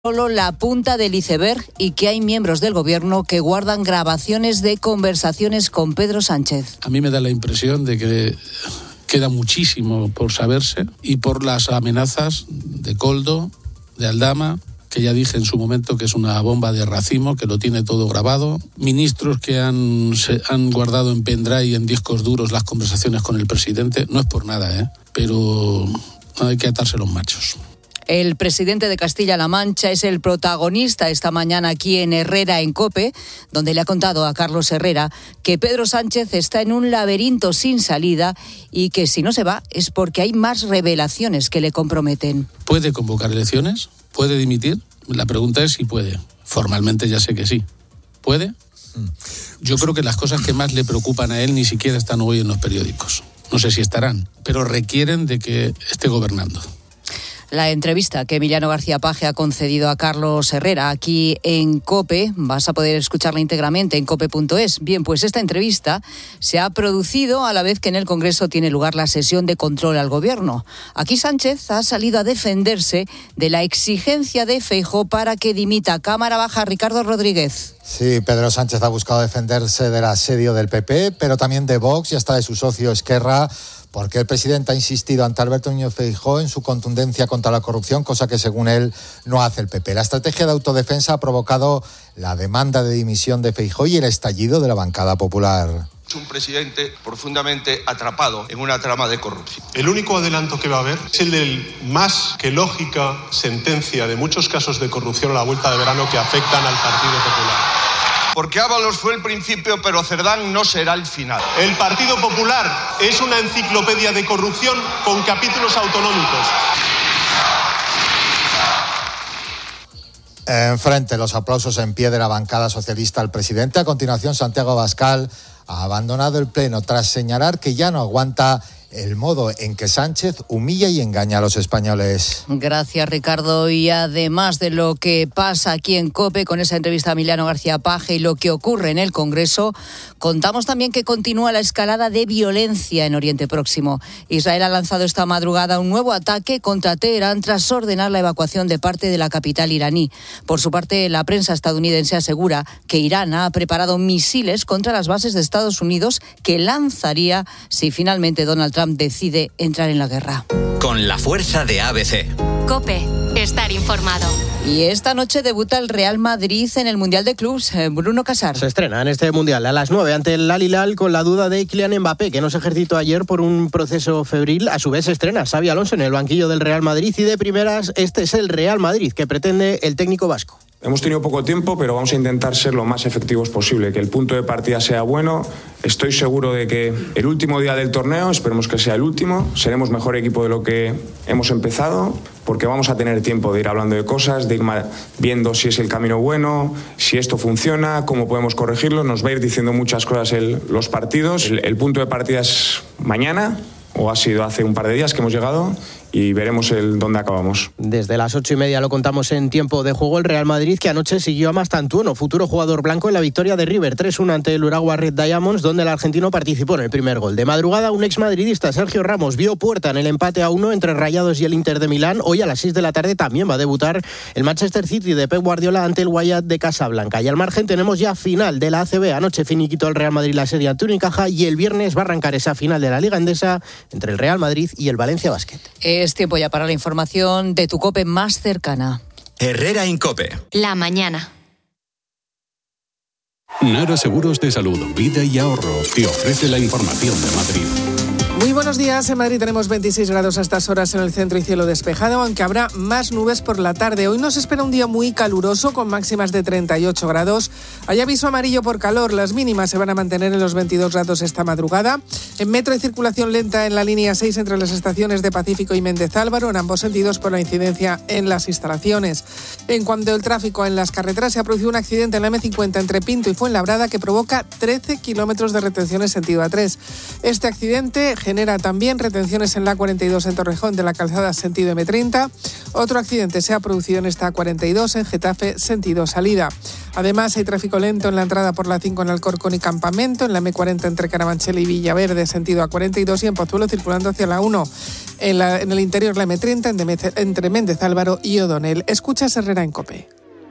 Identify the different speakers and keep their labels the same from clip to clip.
Speaker 1: solo la punta del iceberg y que hay miembros del gobierno que guardan grabaciones de conversaciones con Pedro Sánchez.
Speaker 2: A mí me da la impresión de que queda muchísimo por saberse y por las amenazas de Koldo, de Aldama, que ya dije en su momento que es una bomba de racimo, que lo tiene todo grabado. Ministros que han guardado en pendrive y en discos duros las conversaciones con el presidente. No es por nada, pero hay que atarse los machos.
Speaker 1: El presidente de Castilla-La Mancha es el protagonista esta mañana aquí en Herrera, en COPE, donde le ha contado a Carlos Herrera que Pedro Sánchez está en un laberinto sin salida y que si no se va es porque hay más revelaciones que le comprometen.
Speaker 2: ¿Puede convocar elecciones? ¿Puede dimitir? La pregunta es si puede. Formalmente ya sé que sí. ¿Puede? Yo creo que las cosas que más le preocupan a él ni siquiera están hoy en los periódicos. No sé si estarán, pero requieren de que esté gobernando.
Speaker 1: La entrevista que Emiliano García Paje ha concedido a Carlos Herrera aquí en COPE, vas a poder escucharla íntegramente en cope.es. Bien, pues esta entrevista se ha producido a la vez que en el Congreso tiene lugar la sesión de control al Gobierno. Aquí Sánchez ha salido a defenderse de la exigencia de Feijóo para que dimita. Cámara baja, Ricardo Rodríguez.
Speaker 3: Sí, Pedro Sánchez ha buscado defenderse del asedio del PP, pero también de Vox y hasta de su socio Esquerra, porque el presidente ha insistido ante Alberto Núñez Feijóo en su contundencia contra la corrupción, cosa que según él no hace el PP. La estrategia de autodefensa ha provocado la demanda de dimisión de Feijóo y el estallido de la bancada popular.
Speaker 4: Es un presidente profundamente atrapado en una trama de corrupción.
Speaker 5: El único adelanto que va a haber es el del más que lógica sentencia de muchos casos de corrupción a la vuelta de verano que afectan al Partido Popular.
Speaker 4: Porque Ábalos fue el principio, pero Cerdán no será el final.
Speaker 5: El Partido Popular es una enciclopedia de corrupción con capítulos autonómicos.
Speaker 3: Enfrente, los aplausos en pie de la bancada socialista al presidente. A continuación, Santiago Abascal ha abandonado el pleno tras señalar que ya no aguanta el modo en que Sánchez humilla y engaña a los españoles.
Speaker 1: Gracias, Ricardo. Y además de lo que pasa aquí en COPE con esa entrevista a Emiliano García Paje y lo que ocurre en el Congreso, contamos también que continúa la escalada de violencia en Oriente Próximo. Israel ha lanzado esta madrugada un nuevo ataque contra Teherán tras ordenar la evacuación de parte de la capital iraní. Por su parte, la prensa estadounidense asegura que Irán ha preparado misiles contra las bases de Estados Unidos que lanzaría si finalmente Donald Trump decide entrar en la guerra.
Speaker 6: Con la fuerza de ABC.
Speaker 7: COPE. Estar informado.
Speaker 1: Y esta noche debuta el Real Madrid en el Mundial de Clubs. Bruno Casar.
Speaker 8: Se estrena en este Mundial a las 9 ante el Al Hilal con la duda de Kylian Mbappé, que no se ejercitó ayer por un proceso febril. A su vez se estrena Xabi Alonso en el banquillo del Real Madrid y de primeras este es el Real Madrid que pretende el técnico vasco.
Speaker 9: Hemos tenido poco tiempo, pero vamos a intentar ser lo más efectivos posible, que el punto de partida sea bueno. Estoy seguro de que el último día del torneo, esperemos que sea el último, seremos mejor equipo de lo que hemos empezado, porque vamos a tener tiempo de ir hablando de cosas, de ir viendo si es el camino bueno, si esto funciona, cómo podemos corregirlo. Nos va a ir diciendo muchas cosas los partidos. El punto de partida es mañana, o ha sido hace un par de días que hemos llegado, y veremos dónde acabamos.
Speaker 8: Desde las 8:30 lo contamos en tiempo de juego. El Real Madrid, que anoche siguió a Mastantuono, futuro jugador blanco, en la victoria de River 3-1 ante el Urawa Red Diamonds, donde el argentino participó en el primer gol. De madrugada, un exmadridista, Sergio Ramos, vio puerta en el empate a 1 entre Rayados y el Inter de Milán. Hoy a las 6 de la tarde también va a debutar el Manchester City de Pep Guardiola ante el Wydad de Casablanca. Y al margen tenemos ya final de la ACB. Anoche finiquitó el Real Madrid la serie ante Unicaja y el viernes va a arrancar esa final de la Liga Endesa entre el Real Madrid y el Valencia Basket.
Speaker 1: Es tiempo ya para la información de tu COPE más cercana.
Speaker 6: Herrera en COPE.
Speaker 7: La mañana.
Speaker 10: Nara Seguros de Salud, Vida y Ahorro te ofrece la información de Madrid.
Speaker 11: Muy buenos días. En Madrid tenemos 26 grados a estas horas en el centro y cielo despejado, aunque habrá más nubes por la tarde. Hoy nos espera un día muy caluroso con máximas de 38 grados. Hay aviso amarillo por calor. Las mínimas se van a mantener en los 22 grados esta madrugada. En metro hay circulación lenta en la línea 6 entre las estaciones de Pacífico y Méndez Álvaro, en ambos sentidos por la incidencia en las instalaciones. En cuanto al tráfico en las carreteras, se ha producido un accidente en la M50 entre Pinto y Fuenlabrada que provoca 13 kilómetros de retención en sentido A3. Este accidente genera también retenciones en la A42 en Torrejón de la Calzada sentido M30. Otro accidente se ha producido en esta A42 en Getafe sentido salida. Además, hay tráfico lento en la entrada por la 5 en Alcorcón y Campamento, en la M40 entre Carabanchel y Villaverde sentido A42 y en Pozuelo circulando hacia la 1. En el interior la M30 entre Méndez Álvaro y O'Donnell. Escuchas Herrera en COPE.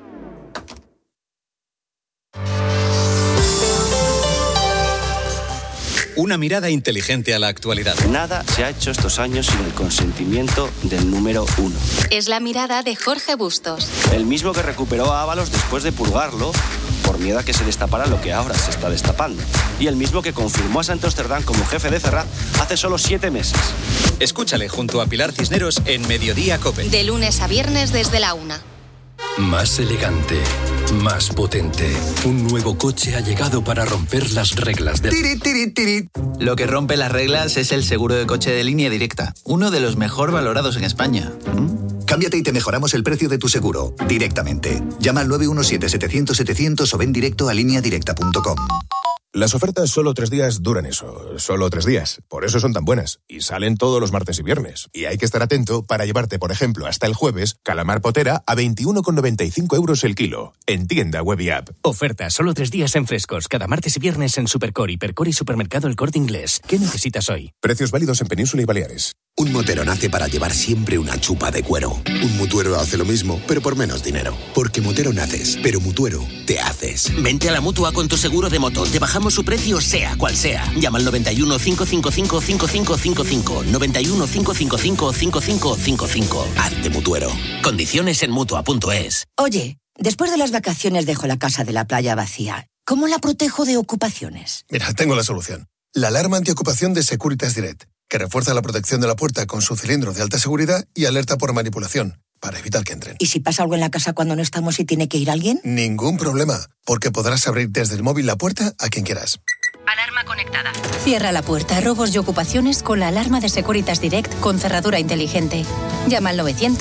Speaker 6: Una mirada inteligente a la actualidad.
Speaker 12: Nada se ha hecho estos años sin el consentimiento del número 1.
Speaker 7: Es la mirada de Jorge Bustos.
Speaker 12: El mismo que recuperó a Ábalos después de purgarlo por miedo a que se destapara lo que ahora se está destapando. Y el mismo que confirmó a Santos Cerdán como jefe de Ferraz hace solo 7 meses.
Speaker 6: Escúchale junto a Pilar Cisneros en Mediodía COPE.
Speaker 7: De lunes a viernes desde la 1.
Speaker 13: Más elegante, más potente. Un nuevo coche ha llegado para romper las reglas del...
Speaker 14: Tiri, tiri, tiri. Lo que rompe las reglas es el seguro de coche de Línea Directa, uno de los mejor valorados en España.
Speaker 15: Cámbiate y te mejoramos el precio de tu seguro, directamente. Llama al 917-700-700 o ven directo a lineadirecta.com.
Speaker 16: Las ofertas solo 3 días duran eso, solo 3 días. Por eso son tan buenas. Y salen todos los martes y viernes. Y hay que estar atento para llevarte, por ejemplo, hasta el jueves, calamar potera a 21,95 € el kilo. En tienda web y app.
Speaker 17: Oferta solo 3 días en Frescos. Cada martes y viernes en Supercore, Hipercore y Supermercado El Corte Inglés. ¿Qué necesitas hoy?
Speaker 16: Precios válidos en Península y Baleares.
Speaker 18: Un motero nace para llevar siempre una chupa de cuero. Un mutuero hace lo mismo, pero por menos dinero. Porque motero naces, pero mutuero te haces.
Speaker 19: Vente a la Mutua con tu seguro de moto. Te bajamos su precio sea cual sea. Llama al 91 555 5555. 91 555 5555.
Speaker 18: Hazte mutuero.
Speaker 19: Condiciones en Mutua.es.
Speaker 20: Oye, después de las vacaciones dejo la casa de la playa vacía. ¿Cómo la protejo de ocupaciones?
Speaker 21: Mira, tengo la solución. La alarma antiocupación de Securitas Direct, que refuerza la protección de la puerta con su cilindro de alta seguridad y alerta por manipulación, para evitar que entren.
Speaker 20: ¿Y si pasa algo en la casa cuando no estamos y tiene que ir alguien?
Speaker 21: Ningún problema, porque podrás abrir desde el móvil la puerta a quien quieras.
Speaker 22: Alarma conectada. Cierra la puerta a robos y ocupaciones con la alarma de Securitas Direct con cerradura inteligente. Llama al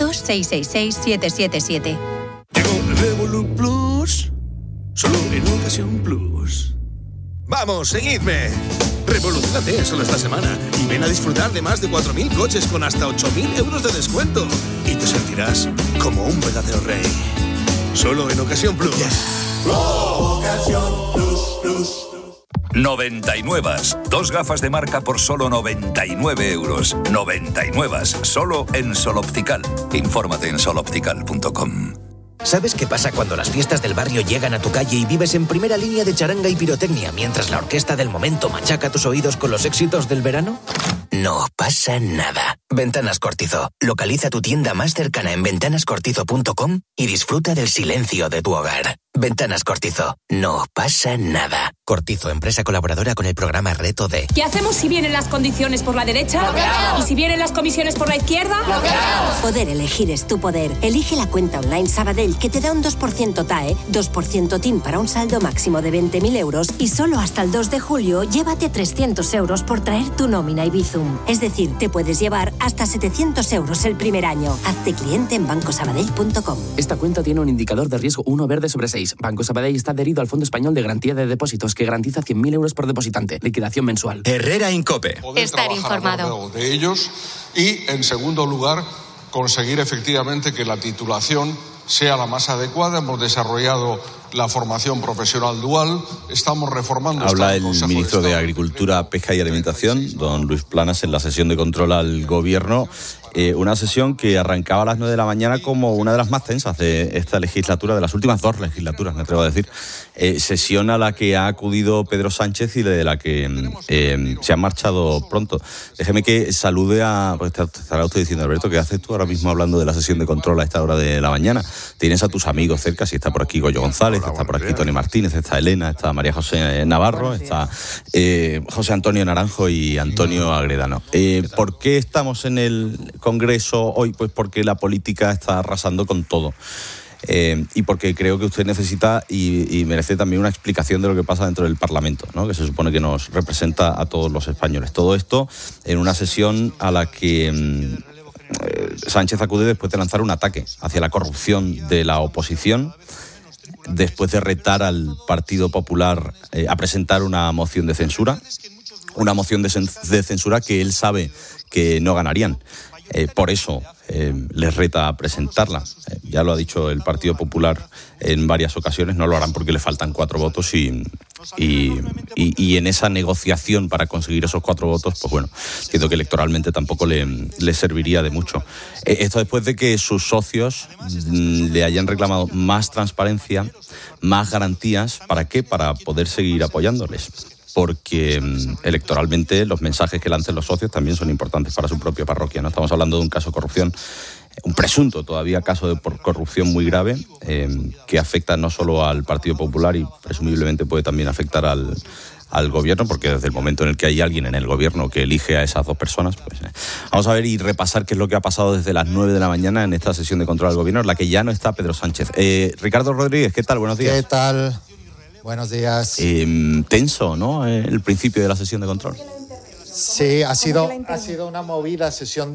Speaker 22: 900-666-777.
Speaker 23: Llegó Revolut Plus, solo en Ocasión Plus. ¡Vamos, seguidme! Revolucionate solo esta semana y ven a disfrutar de más de 4.000 coches con hasta 8.000 € de descuento. Y te sentirás como un verdadero rey. Solo en Ocasión Plus.
Speaker 24: Ocasión Plus, Plus.
Speaker 25: 99. 2 gafas de marca por solo 99 €. 99. Solo en Sol Optical. Infórmate en soloptical.com.
Speaker 19: ¿Sabes qué pasa cuando las fiestas del barrio llegan a tu calle y vives en primera línea de charanga y pirotecnia mientras la orquesta del momento machaca tus oídos con los éxitos del verano? No pasa nada. Ventanas Cortizo. Localiza tu tienda más cercana en ventanascortizo.com y disfruta del silencio de tu hogar. Ventanas Cortizo. No pasa nada. Cortizo, empresa colaboradora con el programa Reto D.
Speaker 26: ¿Qué hacemos si vienen las condiciones por la derecha? ¡Bloqueados! ¿Y si vienen las comisiones por la izquierda?
Speaker 22: ¡Bloqueados! Poder elegir es tu poder. Elige la cuenta online Sabadell que te da un 2% TAE, 2% TIN para un saldo máximo de 20.000 € y solo hasta el 2 de julio llévate 300 € por traer tu nómina y Bizum. Es decir, te puedes llevar hasta 700 € el primer año. Hazte cliente en bancosabadell.com.
Speaker 27: Esta cuenta tiene un indicador de riesgo 1 verde sobre 6. Banco Sabadell está adherido al Fondo Español de Garantía de Depósitos, que garantiza 100.000 € por depositante. Liquidación mensual.
Speaker 6: Herrera en COPE.
Speaker 7: Estar informado.
Speaker 28: De ellos y, en segundo lugar, conseguir efectivamente que la titulación sea la más adecuada. Hemos desarrollado la formación profesional dual, estamos reformando...
Speaker 29: Habla el ministro de Agricultura, Pesca y Alimentación, don Luis Planas, en la sesión de control al Gobierno. Una sesión que arrancaba a las 9 de la mañana como una de las más tensas de esta legislatura, de las últimas 2 legislaturas, me atrevo a decir. Sesión a la que ha acudido Pedro Sánchez y de la que se ha marchado pronto. Déjeme que salude a... Pues estará usted diciendo, Alberto, ¿qué haces tú ahora mismo hablando de la sesión de control a esta hora de la mañana? Tienes a tus amigos cerca, si está por aquí Goyo González, está por aquí Tony Martínez, está Elena, está María José Navarro, está José Antonio Naranjo y Antonio Agredano. ¿Por qué estamos en el Congreso hoy? Pues porque la política está arrasando con todo. Y porque creo que usted necesita y merece también una explicación de lo que pasa dentro del Parlamento, ¿no? Que se supone que nos representa a todos los españoles. Todo esto en una sesión a la que Sánchez acude después de lanzar un ataque hacia la corrupción de la oposición, después de retar al Partido Popular a presentar una moción de censura. una moción de censura que él sabe que no ganarían. Por eso les reta a presentarla. Ya lo ha dicho el Partido Popular en varias ocasiones, no lo harán porque le faltan 4 votos y en esa negociación para conseguir esos 4 votos, pues bueno, entiendo que electoralmente tampoco le serviría de mucho. Esto después de que sus socios le hayan reclamado más transparencia, más garantías. ¿Para qué? Para poder seguir apoyándoles. Porque electoralmente los mensajes que lancen los socios también son importantes para su propia parroquia, ¿no? Estamos hablando de un caso de corrupción, un presunto todavía caso de corrupción muy grave, que afecta no solo al Partido Popular y presumiblemente puede también afectar al gobierno, porque desde el momento en el que hay alguien en el gobierno que elige a esas 2 personas, pues vamos a ver y repasar qué es lo que ha pasado desde las 9 de la mañana en esta sesión de control al gobierno, en la que ya no está Pedro Sánchez. Ricardo Rodríguez, ¿qué tal? Buenos días.
Speaker 1: ¿Qué tal? Buenos días.
Speaker 29: Tenso, ¿no? El principio de la sesión de control.
Speaker 1: Sí, ha sido una movida sesión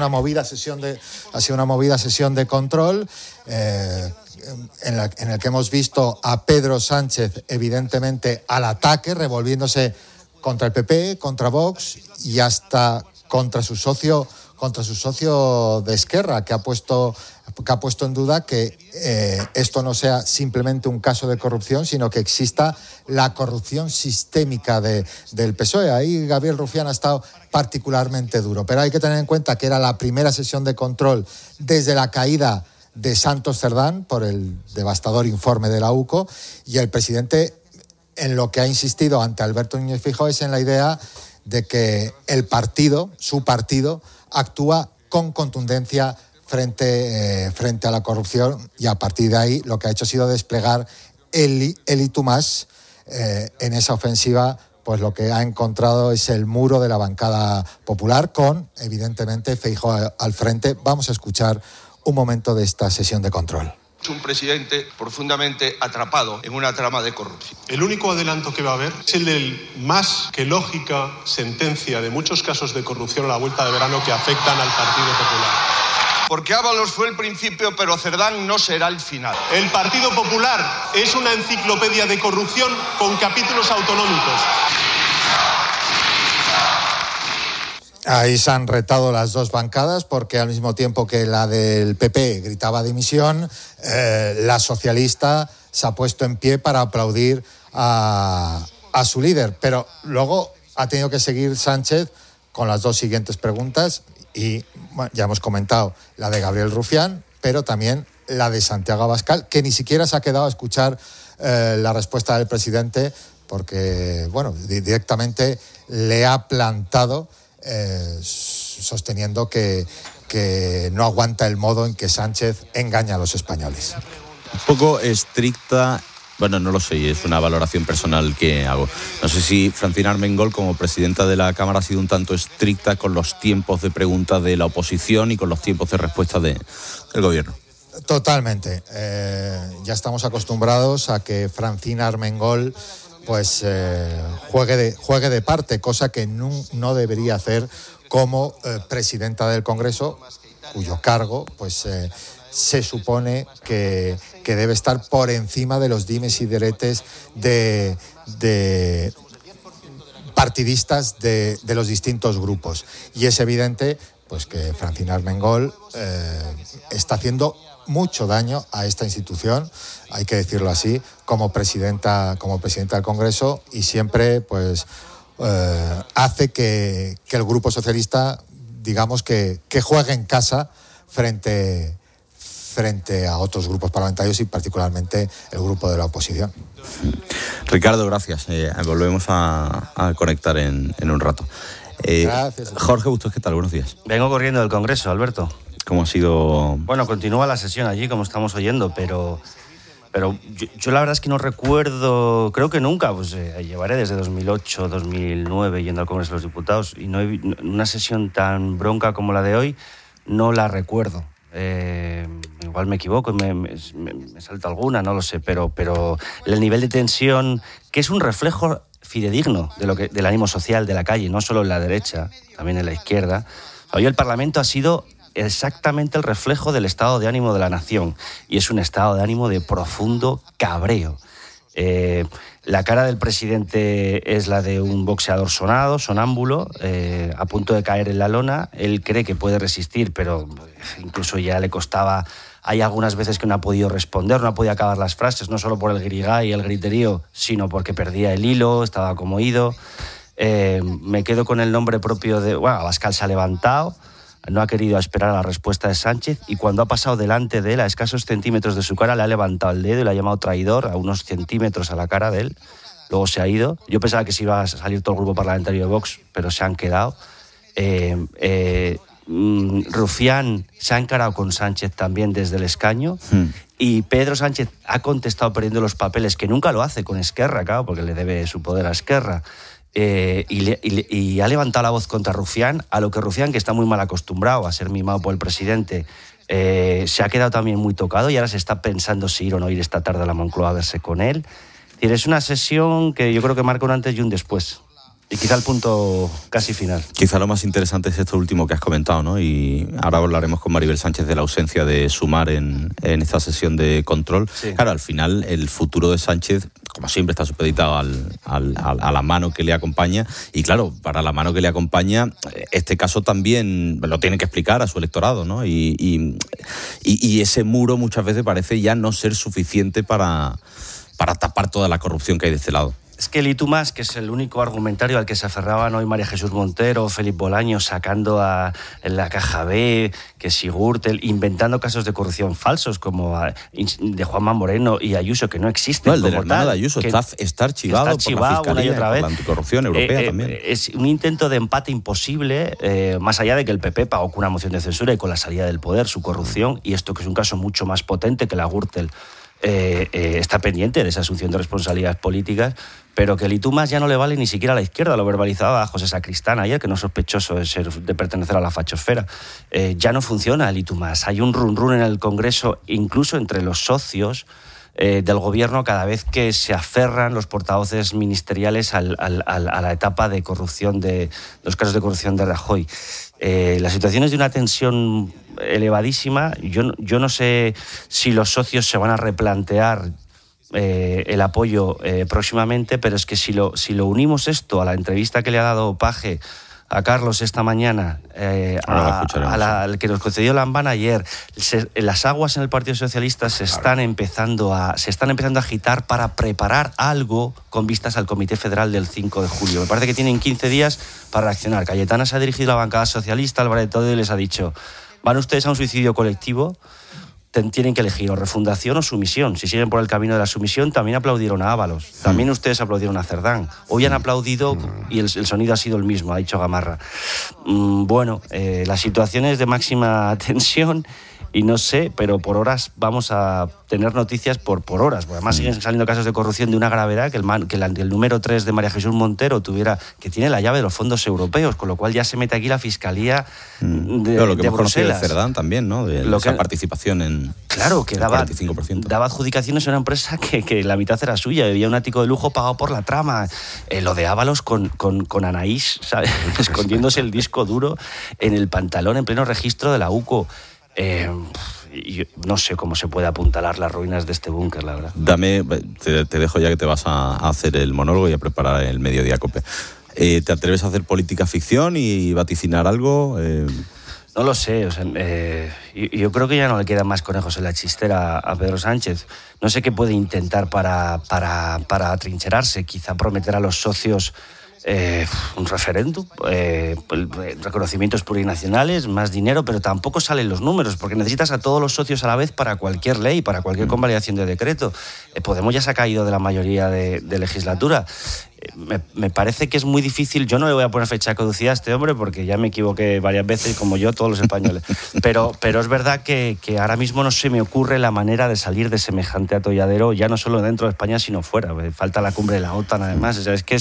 Speaker 1: de control en el que hemos visto a Pedro Sánchez evidentemente al ataque, revolviéndose contra el PP, contra Vox y hasta contra su socio de Esquerra, que ha puesto en duda que esto no sea simplemente un caso de corrupción, sino que exista la corrupción sistémica del PSOE. Ahí Gabriel Rufián ha estado particularmente duro, pero hay que tener en cuenta que era la primera sesión de control desde la caída de Santos Cerdán por el devastador informe de la UCO, y el presidente en lo que ha insistido ante Alberto Núñez Feijóo es en la idea de que su partido, actúa con contundencia frente a la corrupción, y a partir de ahí lo que ha hecho ha sido desplegar el y tú más en esa ofensiva. Pues lo que ha encontrado es el muro de la bancada popular con, evidentemente, Feijóo al frente. Vamos a escuchar un momento de esta sesión de control.
Speaker 2: Es un presidente profundamente atrapado en una trama de corrupción.
Speaker 3: El único adelanto que va a haber es el del más que lógica sentencia de muchos casos de corrupción a la vuelta de verano que afectan al Partido Popular.
Speaker 2: Porque Ábalos fue el principio, pero Cerdán no será el final.
Speaker 3: El Partido Popular es una enciclopedia de corrupción con capítulos autonómicos.
Speaker 1: Ahí se han retado las 2 bancadas, porque al mismo tiempo que la del PP gritaba dimisión, la socialista se ha puesto en pie para aplaudir a su líder. Pero luego ha tenido que seguir Sánchez con las 2 siguientes preguntas y bueno, ya hemos comentado la de Gabriel Rufián, pero también la de Santiago Abascal, que ni siquiera se ha quedado a escuchar la respuesta del presidente, porque bueno, directamente le ha plantado, sosteniendo que no aguanta el modo en que Sánchez engaña a los españoles.
Speaker 29: Un poco estricta, bueno, no lo sé, es una valoración personal que hago. No sé si Francina Armengol, como presidenta de la Cámara, ha sido un tanto estricta con los tiempos de pregunta de la oposición y con los tiempos de respuesta del gobierno.
Speaker 1: Totalmente. Ya estamos acostumbrados a que Francina Armengol pues juegue de parte, cosa que no debería hacer como presidenta del Congreso, cuyo cargo pues se supone que debe estar por encima de los dimes y diretes de partidistas de los distintos grupos. Y es evidente pues que Francina Armengol está haciendo mucho daño a esta institución, hay que decirlo así, como presidenta del Congreso, y siempre pues hace que el Grupo Socialista, digamos que juegue en casa frente a otros grupos parlamentarios y particularmente el grupo de la oposición.
Speaker 29: Ricardo, gracias. Volvemos a conectar en un rato.
Speaker 1: Gracias.
Speaker 29: Jorge Bustos, ¿qué tal? Buenos días.
Speaker 4: Vengo corriendo del Congreso, Alberto.
Speaker 29: ¿Cómo ha sido?
Speaker 4: Bueno, continúa la sesión allí, como estamos oyendo, pero yo la verdad es que no recuerdo, creo que nunca, pues llevaré desde 2008, 2009 yendo al Congreso de los Diputados, y una sesión tan bronca como la de hoy no la recuerdo. Igual me equivoco, me salta alguna, no lo sé, pero el nivel de tensión, que es un reflejo fidedigno del ánimo social de la calle, no solo en la derecha, también en la izquierda. Hoy el Parlamento ha sido exactamente el reflejo del estado de ánimo de la nación, y es un estado de ánimo de profundo cabreo. La cara del presidente es la de un boxeador sonámbulo, a punto de caer en la lona. Él cree que puede resistir, pero incluso ya le costaba. Hay algunas veces que no ha podido responder, no ha podido acabar las frases, no solo por el grigay y el griterío, sino porque perdía el hilo, estaba como ido. Me quedo con el nombre propio de... Bueno, Abascal se ha levantado, no ha querido esperar a la respuesta de Sánchez y cuando ha pasado delante de él, a escasos centímetros de su cara, le ha levantado el dedo y le ha llamado traidor a unos centímetros a la cara de él. Luego se ha ido. Yo pensaba que se iba a salir todo el grupo parlamentario de Vox, pero se han quedado. Rufián se ha encarado con Sánchez también desde el escaño y Pedro Sánchez ha contestado perdiendo los papeles, que nunca lo hace con Esquerra, claro, porque le debe su poder a Esquerra. Y ha levantado la voz contra Rufián, a lo que Rufián, que está muy mal acostumbrado a ser mimado por el presidente, se ha quedado también muy tocado y ahora se está pensando si ir o no ir esta tarde a la Moncloa a verse con él. Es una sesión que yo creo que marca un antes y un después. Y quizá el punto casi final.
Speaker 29: Quizá lo más interesante es esto último que has comentado, ¿no? Y ahora hablaremos con Maribel Sánchez de la ausencia de Sumar en esta sesión de control. Sí. Claro, al final el futuro de Sánchez, como siempre, está supeditado a la mano que le acompaña. Y claro, para la mano que le acompaña, este caso también lo tiene que explicar a su electorado, ¿no? Y ese muro muchas veces parece ya no ser suficiente para tapar toda la corrupción que hay de este lado.
Speaker 4: Es que el Y tú más, que es el único argumentario al que se aferraban hoy María Jesús Montero, Felipe Bolaño, sacando en la caja B, que si Gürtel, inventando casos de corrupción falsos como de Juanma Moreno y Ayuso, que no existen.
Speaker 29: No, el de la hermana de Ayuso está archivado por la Fiscalía
Speaker 4: una y otra vez.
Speaker 29: Por la anticorrupción europea también.
Speaker 4: Es un intento de empate imposible, más allá de que el PP pagó con una moción de censura y con la salida del poder su corrupción, y esto que es un caso mucho más potente que la Gürtel. Está pendiente de esa asunción de responsabilidades políticas, pero que el Y tú más ya no le vale ni siquiera a la izquierda. Lo verbalizaba José Sacristán ayer, que no es sospechoso de pertenecer a la fachosfera. Ya no funciona el Y tú más. Hay un run en el Congreso, incluso entre los socios del gobierno, cada vez que se aferran los portavoces ministeriales a la etapa de corrupción, de los casos de corrupción de Rajoy. La situación es de una tensión elevadísima. Yo no sé si los socios se van a replantear el apoyo próximamente, pero es que si lo unimos esto a la entrevista que le ha dado Page a Carlos esta mañana, al que nos concedió Lambán ayer, las aguas en el Partido Socialista se están empezando a agitar para preparar algo con vistas al Comité Federal del 5 de julio. Me parece que tienen 15 días para reaccionar. Cayetana se ha dirigido a la bancada socialista, Álvarez de Toledo, y les ha dicho: ¿van ustedes a un suicidio colectivo? Tienen que elegir o refundación o sumisión. Si siguen por el camino de la sumisión, también aplaudieron a Ábalos, también ustedes aplaudieron a Cerdán. Hoy han aplaudido y el sonido ha sido el mismo, ha dicho Gamarra. Bueno, la situación es de máxima tensión y no sé, pero por horas vamos a tener noticias por horas, porque además siguen saliendo casos de corrupción de una gravedad que el número 3 de María Jesús Montero que tiene la llave de los fondos europeos, con lo cual ya se mete aquí la Fiscalía de
Speaker 29: lo que hemos conocido de
Speaker 4: Bruselas.
Speaker 29: Cerdán también, ¿no? De esa participación en...
Speaker 4: Claro, que daba
Speaker 29: 45%.
Speaker 4: Daba adjudicaciones a una empresa que la mitad era suya, había un ático de lujo pagado por la trama. Lo de Ábalos con Anaís, ¿sabes? Escondiéndose el disco duro en el pantalón en pleno registro de la UCO. Yo no sé cómo se puede apuntalar las ruinas de este búnker, la verdad.
Speaker 29: Te dejo ya que te vas a hacer el monólogo y a preparar el Mediodía Cope. ¿Te atreves a hacer política ficción y vaticinar algo?
Speaker 4: No lo sé, o sea, yo creo que ya no le quedan más conejos en la chistera a Pedro Sánchez. No sé qué puede intentar para atrincherarse, quizá prometer a los socios un referéndum, reconocimientos plurinacionales, más dinero, pero tampoco salen los números, porque necesitas a todos los socios a la vez para cualquier ley, para cualquier convalidación de decreto. Podemos ya se ha caído de la mayoría de legislatura. Me parece que es muy difícil. Yo no le voy a poner fecha de caducidad a este hombre porque ya me equivoqué varias veces, como yo, todos los españoles. Pero es verdad que ahora mismo no se me ocurre la manera de salir de semejante atolladero, ya no solo dentro de España, sino fuera. Falta la cumbre de la OTAN, además. O sea, es que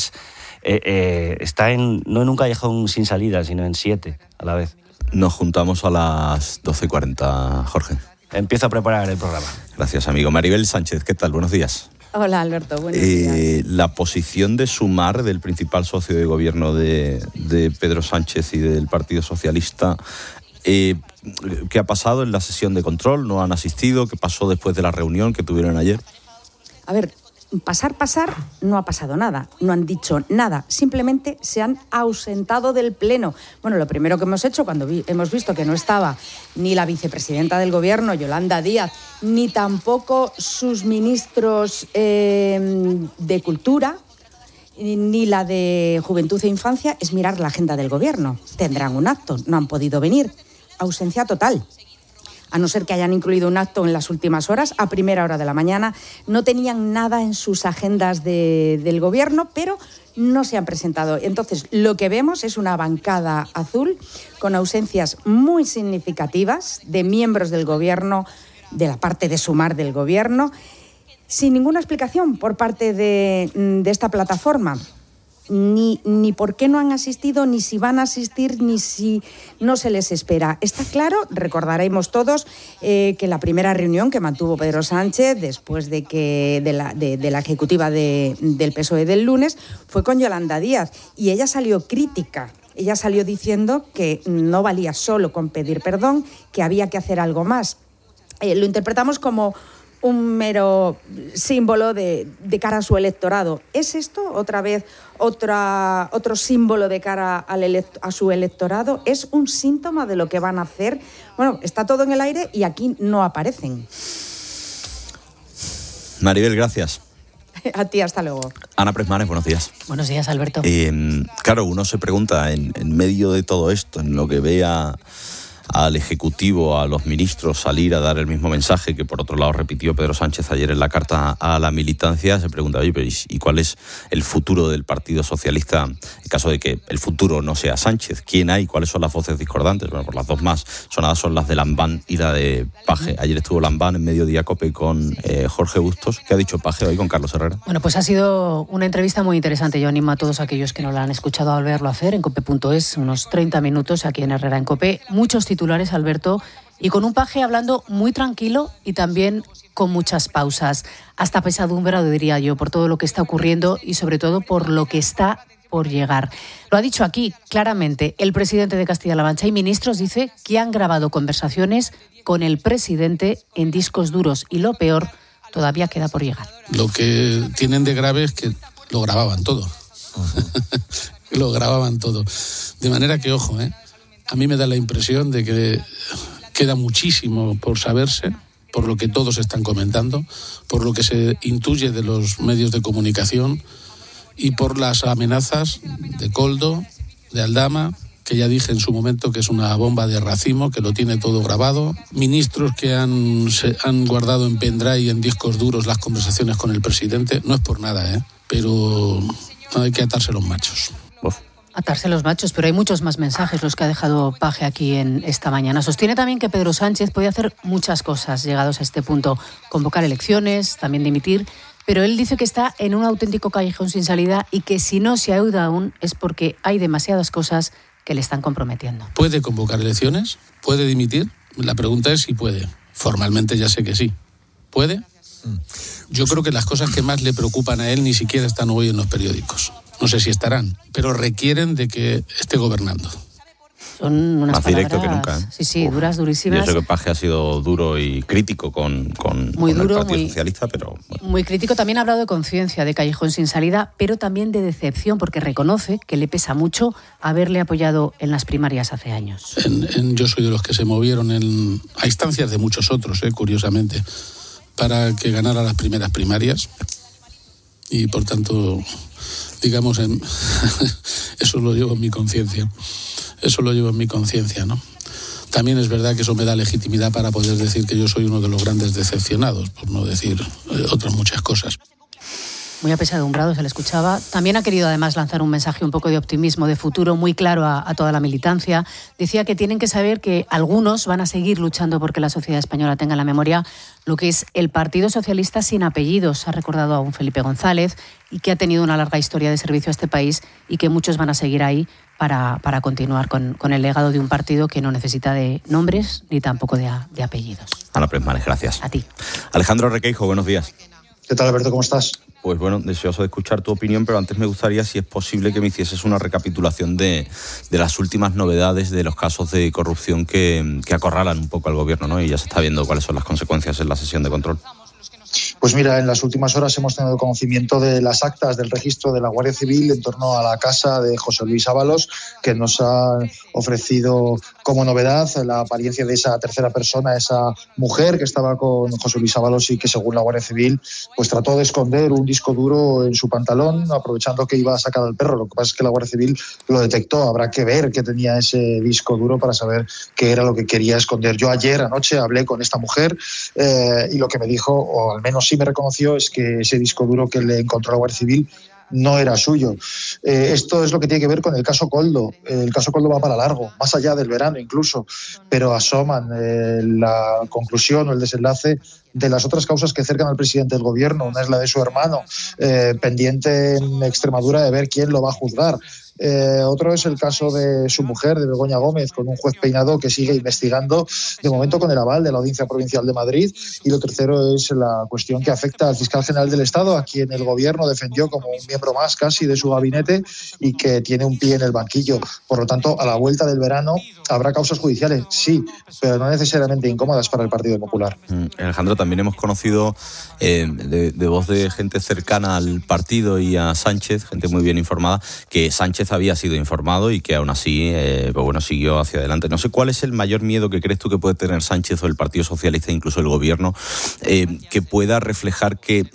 Speaker 4: está no en un callejón sin salida, sino en 7 a la vez.
Speaker 29: Nos juntamos a las 12:40, Jorge.
Speaker 4: Empiezo a preparar el programa.
Speaker 29: Gracias, amigo. Maribel Sánchez, ¿qué tal? Buenos días.
Speaker 5: Hola, Alberto. Buenos días.
Speaker 29: La posición de Sumar, del principal socio de gobierno de Pedro Sánchez y del Partido Socialista, ¿qué ha pasado en la sesión de control? ¿No han asistido? ¿Qué pasó después de la reunión que tuvieron ayer?
Speaker 5: A ver, pasar, no ha pasado nada, no han dicho nada, simplemente se han ausentado del Pleno. Bueno, lo primero que hemos hecho cuando hemos visto que no estaba ni la vicepresidenta del Gobierno, Yolanda Díaz, ni tampoco sus ministros de Cultura, ni la de Juventud e Infancia, es mirar la agenda del Gobierno. Tendrán un acto, no han podido venir. Ausencia total. A no ser que hayan incluido un acto en las últimas horas, a primera hora de la mañana. No tenían nada en sus agendas del Gobierno, pero no se han presentado. Entonces, lo que vemos es una bancada azul con ausencias muy significativas de miembros del Gobierno, de la parte de Sumar del Gobierno, sin ninguna explicación por parte de esta plataforma. Ni por qué no han asistido, ni si van a asistir, ni si no se les espera. Está claro, recordaremos todos, que la primera reunión que mantuvo Pedro Sánchez después de la ejecutiva del PSOE del lunes fue con Yolanda Díaz, y ella salió crítica. Ella salió diciendo que no valía solo con pedir perdón, que había que hacer algo más. Lo interpretamos como un mero símbolo de cara a su electorado. ¿Es esto otra vez otro símbolo de cara a su electorado? ¿Es un síntoma de lo que van a hacer? Bueno, está todo en el aire y aquí no aparecen.
Speaker 29: Maribel, gracias.
Speaker 5: A ti, hasta luego.
Speaker 29: Ana Presmanes, buenos días.
Speaker 8: Buenos días, Alberto.
Speaker 29: Claro, uno se pregunta en medio de todo esto, en lo que vea al Ejecutivo, a los ministros salir a dar el mismo mensaje que por otro lado repitió Pedro Sánchez ayer en la carta a la militancia, se pregunta, oye, ¿y cuál es el futuro del Partido Socialista en caso de que el futuro no sea Sánchez? ¿Quién hay? ¿Cuáles son las voces discordantes? Bueno, pues las dos más sonadas son las de Lambán y la de Paje. Ayer estuvo Lambán en Mediodía COPE con Jorge Bustos. ¿Qué ha dicho Paje hoy con Carlos Herrera?
Speaker 8: Bueno, pues ha sido una entrevista muy interesante. Yo animo a todos aquellos que no la han escuchado a verlo hacer en cope.es, unos 30 minutos aquí en Herrera en COPE. Muchos titulares, Alberto, y con un Paje hablando muy tranquilo y también con muchas pausas, hasta pesadumbrado, diría yo, por todo lo que está ocurriendo y sobre todo por lo que está por llegar. Lo ha dicho aquí claramente el presidente de Castilla-La Mancha y ministros, dice que han grabado conversaciones con el presidente en discos duros y lo peor todavía queda por llegar.
Speaker 9: Lo que tienen de grave es que lo grababan todo. Lo grababan todo. De manera que, ojo, a mí me da la impresión de que queda muchísimo por saberse, por lo que todos están comentando, por lo que se intuye de los medios de comunicación y por las amenazas de Koldo, de Aldama, que ya dije en su momento que es una bomba de racimo, que lo tiene todo grabado, ministros que han guardado en pendrive y en discos duros las conversaciones con el presidente. No es por nada, pero hay que atarse los machos.
Speaker 8: Atarse los machos, pero hay muchos más mensajes los que ha dejado Paje aquí en esta mañana. Sostiene también que Pedro Sánchez puede hacer muchas cosas llegados a este punto, convocar elecciones, también dimitir, pero él dice que está en un auténtico callejón sin salida y que si no se ayuda aún es porque hay demasiadas cosas que le están comprometiendo.
Speaker 9: ¿Puede convocar elecciones? ¿Puede dimitir? La pregunta es si puede. Formalmente ya sé que sí. ¿Puede? Yo creo que las cosas que más le preocupan a él ni siquiera están hoy en los periódicos. No sé si estarán, pero requieren de que esté gobernando.
Speaker 8: Son unas
Speaker 29: más
Speaker 8: palabras,
Speaker 29: directo que nunca.
Speaker 8: Sí, duras, durísimas.
Speaker 29: Yo sé que Paje ha sido duro y crítico con el Partido Socialista, pero... Bueno.
Speaker 8: Muy crítico. También ha hablado de conciencia, de callejón sin salida, pero también de decepción, porque reconoce que le pesa mucho haberle apoyado en las primarias hace años.
Speaker 9: Yo soy de los que se movieron a instancias de muchos otros, curiosamente, para que ganara las primeras primarias. Y, por tanto, digamos, eso lo llevo en mi conciencia. Eso lo llevo en mi conciencia, ¿no? También es verdad que eso me da legitimidad para poder decir que yo soy uno de los grandes decepcionados, por no decir otras muchas cosas.
Speaker 8: Muy apesadumbrado, se le escuchaba. También ha querido además lanzar un mensaje un poco de optimismo, de futuro, muy claro a toda la militancia. Decía que tienen que saber que algunos van a seguir luchando porque la sociedad española tenga en la memoria lo que es el Partido Socialista sin apellidos. Ha recordado a un Felipe González y que ha tenido una larga historia de servicio a este país y que muchos van a seguir ahí para continuar con el legado de un partido que no necesita de nombres ni tampoco de apellidos.
Speaker 29: Ana Presmanes, gracias.
Speaker 8: A ti.
Speaker 29: Alejandro Requeijo, buenos días.
Speaker 10: ¿Qué tal, Alberto? ¿Cómo estás?
Speaker 29: Pues bueno, deseoso de escuchar tu opinión, pero antes me gustaría, si es posible, que me hicieses una recapitulación de las últimas novedades de los casos de corrupción que acorralan un poco al gobierno, ¿no? Y ya se está viendo cuáles son las consecuencias en la sesión de control.
Speaker 10: Pues Pues mira, en las últimas horas hemos tenido conocimiento de las actas del registro de la Guardia Civil en torno a la casa de José Luis Ábalos, que nos ha ofrecido como novedad la apariencia de esa tercera persona, esa mujer que estaba con José Luis Ábalos y que, según la Guardia Civil, pues trató de esconder un disco duro en su pantalón, aprovechando que iba a sacar al perro. Lo que pasa es que la Guardia Civil lo detectó. Habrá que ver qué tenía ese disco duro para saber qué era lo que quería esconder. Yo ayer anoche hablé con esta mujer y lo que me dijo, o al menos sí me reconoció, es que ese disco duro que le encontró la Guardia Civil no era suyo. Esto es lo que tiene que ver con el caso Koldo. El caso Koldo va para largo, más allá del verano incluso, pero asoman la conclusión o el desenlace de las otras causas que cercan al presidente del gobierno. Una es la de su hermano, pendiente en Extremadura de ver quién lo va a juzgar. Otro es el caso de su mujer, de Begoña Gómez, con un juez Peinado que sigue investigando, de momento con el aval de la Audiencia Provincial de Madrid. Y lo tercero es la cuestión que afecta al fiscal general del Estado, a quien el gobierno defendió como un miembro más casi de su gabinete y que tiene un pie en el banquillo. Por lo tanto, a la vuelta del verano habrá causas judiciales, sí, pero no necesariamente incómodas para el Partido Popular.
Speaker 29: Alejandro, también hemos conocido de voz de gente cercana al partido y a Sánchez, gente muy bien informada, que Sánchez había sido informado y que aún así siguió hacia adelante. No sé cuál es el mayor miedo que crees tú que puede tener Sánchez o el Partido Socialista, incluso el gobierno, que pueda reflejar que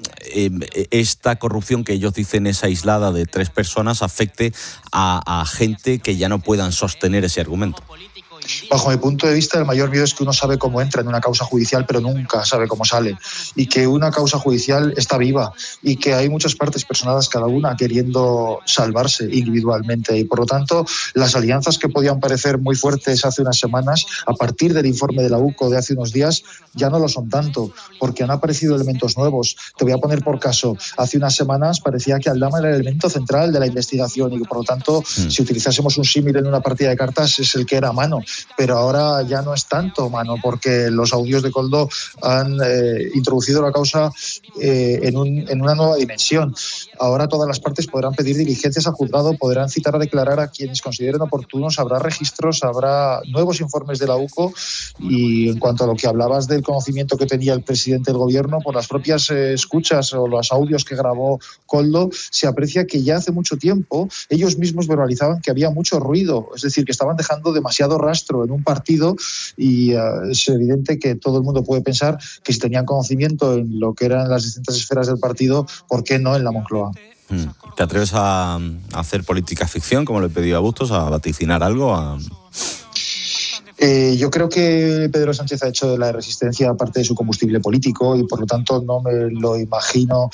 Speaker 29: esta corrupción que ellos dicen es aislada de 3 personas afecte a gente que ya no puedan sostener ese argumento.
Speaker 10: Bajo mi punto de vista, el mayor miedo es que uno sabe cómo entra en una causa judicial, pero nunca sabe cómo sale. Y que una causa judicial está viva y que hay muchas partes personadas, cada una queriendo salvarse individualmente. Y por lo tanto, las alianzas que podían parecer muy fuertes hace unas semanas, a partir del informe de la UCO de hace unos días, ya no lo son tanto, porque han aparecido elementos nuevos. Te voy a poner por caso. Hace unas semanas parecía que Aldama era el elemento central de la investigación y que, por lo tanto, si utilizásemos un símil en una partida de cartas, es el que era a mano. Pero ahora ya no es tanto mano, porque los audios de Koldo han introducido la causa en una nueva dimensión. Ahora todas las partes podrán pedir diligencias al juzgado, podrán citar a declarar a quienes consideren oportunos, habrá registros, habrá nuevos informes de la UCO. Y en cuanto a lo que hablabas del conocimiento que tenía el presidente del gobierno, por las propias escuchas o los audios que grabó Koldo, se aprecia que ya hace mucho tiempo ellos mismos verbalizaban que había mucho ruido, es decir, que estaban dejando demasiado rastro en un partido y es evidente que todo el mundo puede pensar que si tenían conocimiento en lo que eran las distintas esferas del partido, ¿por qué no en la Moncloa?
Speaker 29: ¿Te atreves a hacer política ficción, como le pedí a Bustos, a vaticinar algo?
Speaker 10: Yo creo que Pedro Sánchez ha hecho de la resistencia parte de su combustible político y por lo tanto no me lo imagino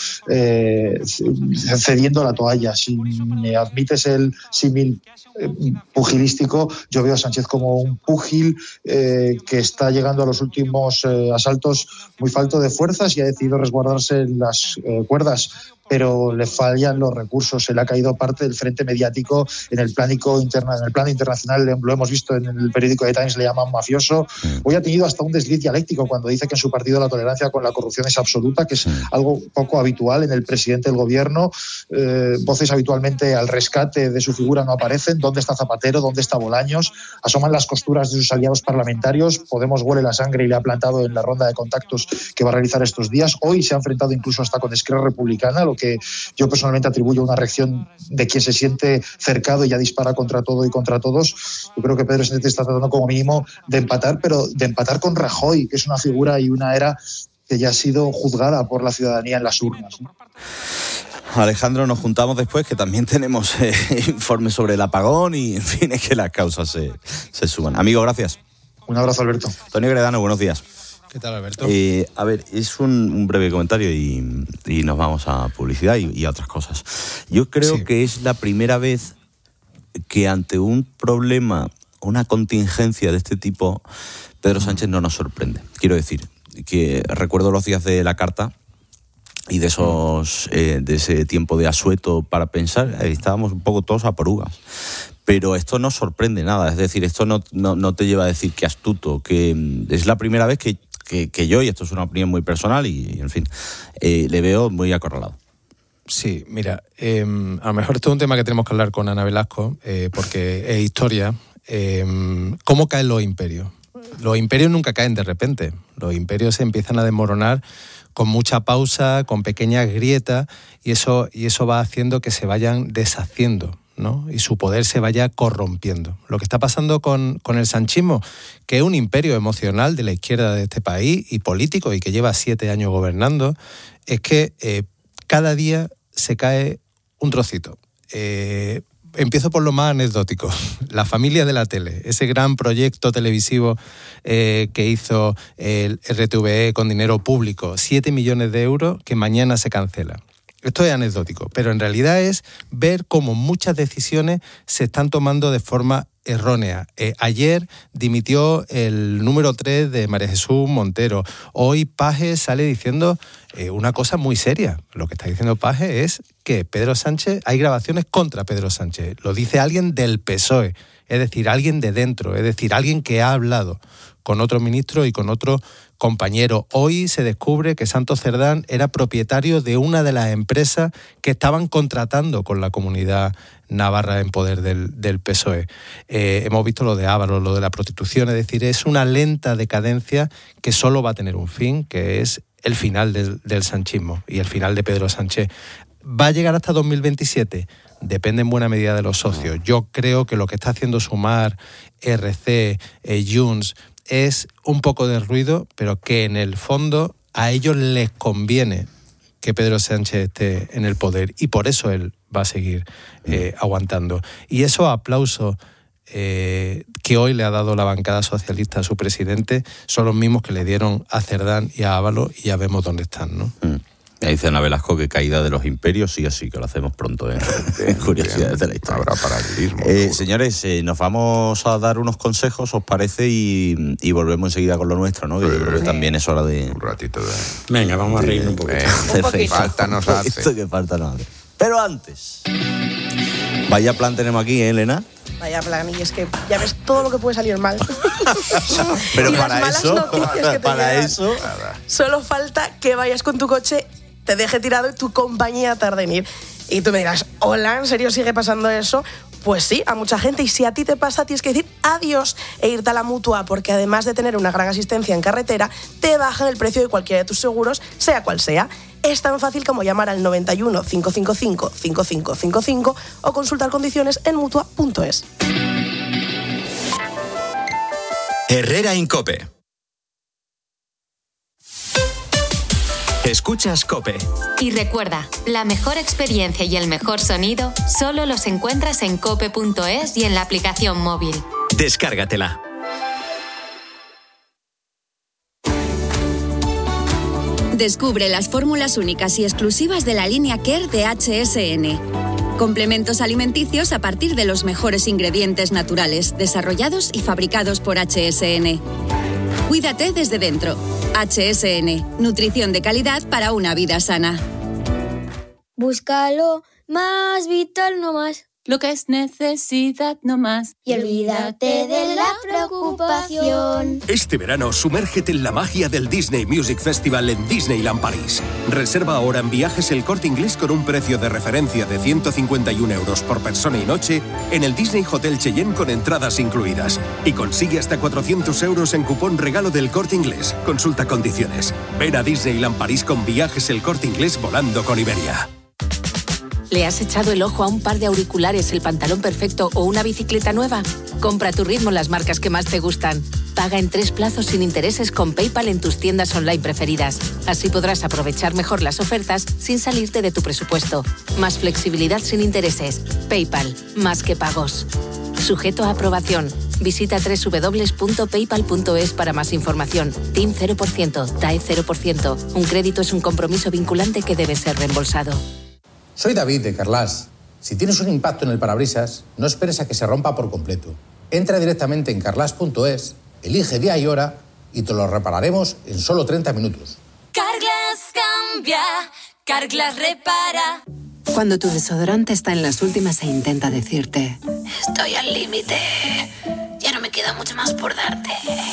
Speaker 10: cediendo la toalla. Si me admites el símil pugilístico, yo veo a Sánchez como un púgil que está llegando a los últimos asaltos muy falto de fuerzas y ha decidido resguardarse en las cuerdas, pero le fallan los recursos. Se le ha caído parte del frente mediático en el plano internacional. Lo hemos visto en el periódico The Times, le llaman mafioso. Hoy ha tenido hasta un desliz dialéctico cuando dice que en su partido la tolerancia con la corrupción es absoluta, que es algo poco habitual en el presidente del gobierno. Voces habitualmente al rescate de su figura no aparecen. ¿Dónde está Zapatero? ¿Dónde está Bolaños? Asoman las costuras de sus aliados parlamentarios. Podemos huele la sangre y le ha plantado en la ronda de contactos que va a realizar estos días. Hoy se ha enfrentado incluso hasta con Esquerra Republicana, lo que yo personalmente atribuyo a una reacción de quien se siente cercado y ya dispara contra todo y contra todos. Yo creo que Pedro Sánchez está tratando como mínimo de empatar, pero de empatar con Rajoy, que es una figura y una era que ya ha sido juzgada por la ciudadanía en las urnas, ¿no?
Speaker 29: Alejandro, nos juntamos después, que también tenemos informes sobre el apagón y, en fin, es que las causas se suman. Amigo, gracias.
Speaker 10: Un abrazo, Alberto.
Speaker 29: Antonio Gredano, buenos días.
Speaker 11: ¿Qué tal, Alberto?
Speaker 29: A ver, es un breve comentario y nos vamos a publicidad y a otras cosas. Yo creo que es la primera vez que ante un problema, una contingencia de este tipo, Pedro Sánchez no nos sorprende. Quiero decir, que recuerdo los días de la carta y de ese tiempo de asueto para pensar, estábamos un poco todos a porugas. Pero esto no sorprende nada, es decir, esto no te lleva a decir que astuto, que es la primera vez que yo, y esto es una opinión muy personal y en fin, le veo muy acorralado.
Speaker 11: Sí, mira, a lo mejor esto es un tema que tenemos que hablar con Ana Velasco, porque es historia. ¿Cómo caen los imperios? Los imperios nunca caen de repente, los imperios se empiezan a desmoronar mucha pausa, con pequeñas grietas, y eso va haciendo que se vayan deshaciendo, ¿no? Y su poder se vaya corrompiendo. Lo que está pasando con el sanchismo, que es un imperio emocional de la izquierda de este país y político, y que lleva 7 años gobernando, es que cada día se cae un trocito. Empiezo por lo más anecdótico. La familia de la tele, ese gran proyecto televisivo que hizo el RTVE con dinero público, 7 millones de euros, que mañana se cancela. Esto es anecdótico, pero en realidad es ver cómo muchas decisiones se están tomando de forma errónea. Ayer dimitió el número 3 de María Jesús Montero. Hoy Paje sale diciendo una cosa muy seria. Lo que está diciendo Paje es que Pedro Sánchez, hay grabaciones contra Pedro Sánchez. Lo dice alguien del PSOE, es decir, alguien de dentro, es decir, alguien que ha hablado con otro ministro y con otro compañero. Hoy se descubre que Santos Cerdán era propietario de una de las empresas que estaban contratando con la comunidad navarra en poder del PSOE. Hemos visto lo de Ábalos, lo de la prostitución, es decir, es una lenta decadencia que solo va a tener un fin, que es el final del sanchismo y el final de Pedro Sánchez. ¿Va a llegar hasta 2027? Depende en buena medida de los socios. Yo creo que lo que está haciendo Sumar, RC, Junts, es un poco de ruido, pero que en el fondo a ellos les conviene que Pedro Sánchez esté en el poder, y por eso él va a seguir aguantando. Y esos aplausos que hoy le ha dado la bancada socialista a su presidente son los mismos que le dieron a Cerdán y a Ábalos, y ya vemos dónde están, ¿no?
Speaker 29: Dice Ana Velasco que caída de los imperios, sí, así que lo hacemos pronto en Curiosidades de la Historia.
Speaker 12: Habrá paralelismo.
Speaker 29: Señores, nos vamos a dar unos consejos, ¿os parece? Y volvemos enseguida con lo nuestro, ¿no? Que yo creo que también es hora de...
Speaker 12: Un ratito de...
Speaker 29: Venga, vamos a reírnos un poquito.
Speaker 12: Falta nos hace.
Speaker 29: Esto que falta nos hace. Pero antes, vaya plan tenemos aquí, ¿eh, Elena?
Speaker 13: Vaya plan, y es que ya ves todo lo que puede salir mal.
Speaker 29: Pero
Speaker 13: y
Speaker 29: para
Speaker 13: las
Speaker 29: eso,
Speaker 13: malas noticias que te
Speaker 29: para
Speaker 13: llegan.
Speaker 29: eso...
Speaker 13: Solo falta que vayas con tu coche, te deje tirado y tu compañía tarde en ir. Y tú me dirás, hola, ¿en serio sigue pasando eso? Pues sí, a mucha gente. Y si a ti te pasa, tienes que decir adiós e irte a la Mutua, porque además de tener una gran asistencia en carretera, te bajan el precio de cualquiera de tus seguros, sea cual sea. Es tan fácil como llamar al 91 555 5555 o consultar condiciones en Mutua.es.
Speaker 6: Herrera Incope. Escuchas COPE.
Speaker 7: Y recuerda, la mejor experiencia y el mejor sonido solo los encuentras en cope.es y en la aplicación móvil.
Speaker 6: Descárgatela.
Speaker 14: Descubre las fórmulas únicas y exclusivas de la línea Care de HSN. Complementos alimenticios a partir de los mejores ingredientes naturales, desarrollados y fabricados por HSN. Cuídate desde dentro. HSN. Nutrición de calidad para una vida sana.
Speaker 15: Búscalo más vital, no más.
Speaker 26: Lo que es necesidad, no más.
Speaker 15: Y olvídate de la preocupación.
Speaker 16: Este verano, sumérgete en la magia del Disney Music Festival en Disneyland París. Reserva ahora en Viajes El Corte Inglés con un precio de referencia de 151 euros por persona y noche en el Disney Hotel Cheyenne con entradas incluidas. Y consigue hasta 400 euros en cupón regalo del Corte Inglés. Consulta condiciones. Ven a Disneyland París con Viajes El Corte Inglés volando con Iberia.
Speaker 17: ¿Le has echado el ojo a un par de auriculares, el pantalón perfecto o una bicicleta nueva? Compra a tu ritmo las marcas que más te gustan. Paga en 3 plazos sin intereses con PayPal en tus tiendas online preferidas. Así podrás aprovechar mejor las ofertas sin salirte de tu presupuesto. Más flexibilidad sin intereses. PayPal, más que pagos. Sujeto a aprobación. Visita www.paypal.es para más información. TIN 0%, TAE 0%. Un crédito es un compromiso vinculante que debe ser reembolsado.
Speaker 18: Soy David de Carglass. Si tienes un impacto en el parabrisas, no esperes a que se rompa por completo. Entra directamente en carglass.es, elige día y hora y te lo repararemos en solo 30 minutos.
Speaker 20: Carglass cambia, Carglass repara.
Speaker 21: Cuando tu desodorante está en las últimas e intenta decirte: estoy al límite, ya no me queda mucho más por darte.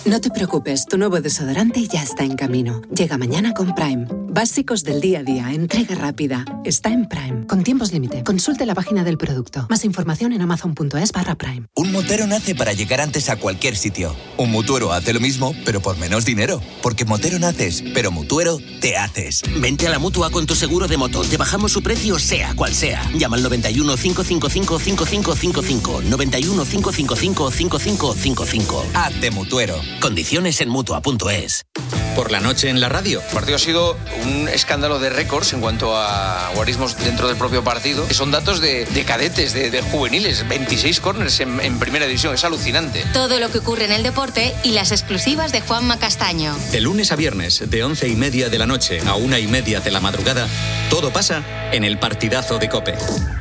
Speaker 21: No te preocupes, tu nuevo desodorante ya está en camino. Llega mañana con Prime. Básicos del día a día, entrega rápida. Está en Prime. Con tiempos límite. Consulte la página del producto. Más información en amazon.es/Prime.
Speaker 2: Un motero nace para llegar antes a cualquier sitio. Un mutuero hace lo mismo, pero por menos dinero. Porque motero naces, pero mutuero te haces.
Speaker 12: Vente a la Mutua con tu seguro de moto. Te bajamos su precio sea cual sea. Llama al 91 555 5555. 91 555 5555.
Speaker 2: Hazte mutuero.
Speaker 12: Condiciones en Mutua.es.
Speaker 6: Por la noche en la radio.
Speaker 19: El partido ha sido un escándalo de récords en cuanto a guarismos dentro del propio partido. Son datos de cadetes, de juveniles. 26 córners en primera división. Es alucinante.
Speaker 7: Todo lo que ocurre en el deporte y las exclusivas de Juanma Castaño.
Speaker 6: De lunes a viernes, de 11:30 de la noche a 1:30 de la madrugada, todo pasa en el partidazo de COPE.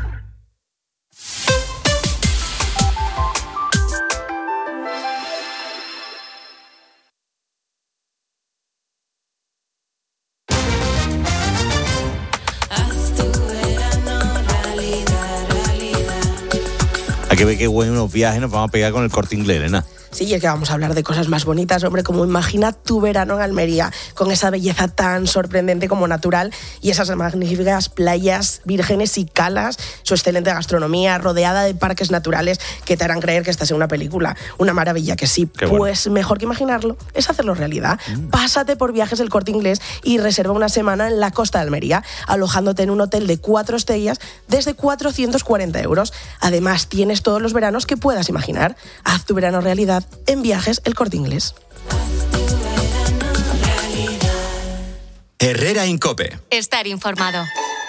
Speaker 29: Hay que ver qué buenos viajes nos vamos a pegar con el Corte Inglés, Elena.
Speaker 13: Sí, es que vamos a hablar de cosas más bonitas, hombre, como imagina tu verano en Almería, con esa belleza tan sorprendente como natural y esas magníficas playas vírgenes y calas, su excelente gastronomía, rodeada de parques naturales que te harán creer que estás en una película. Una maravilla que sí,
Speaker 29: Qué bueno.
Speaker 13: Pues mejor que imaginarlo es hacerlo realidad. Pásate por Viajes El Corte Inglés y reserva una semana en la costa de Almería, alojándote en un hotel de 4 estrellas desde 440 euros. Además, tienes todos los veranos que puedas imaginar. Haz tu verano realidad en Viajes El Corte Inglés.
Speaker 6: Herrera en COPE.
Speaker 7: Estar informado.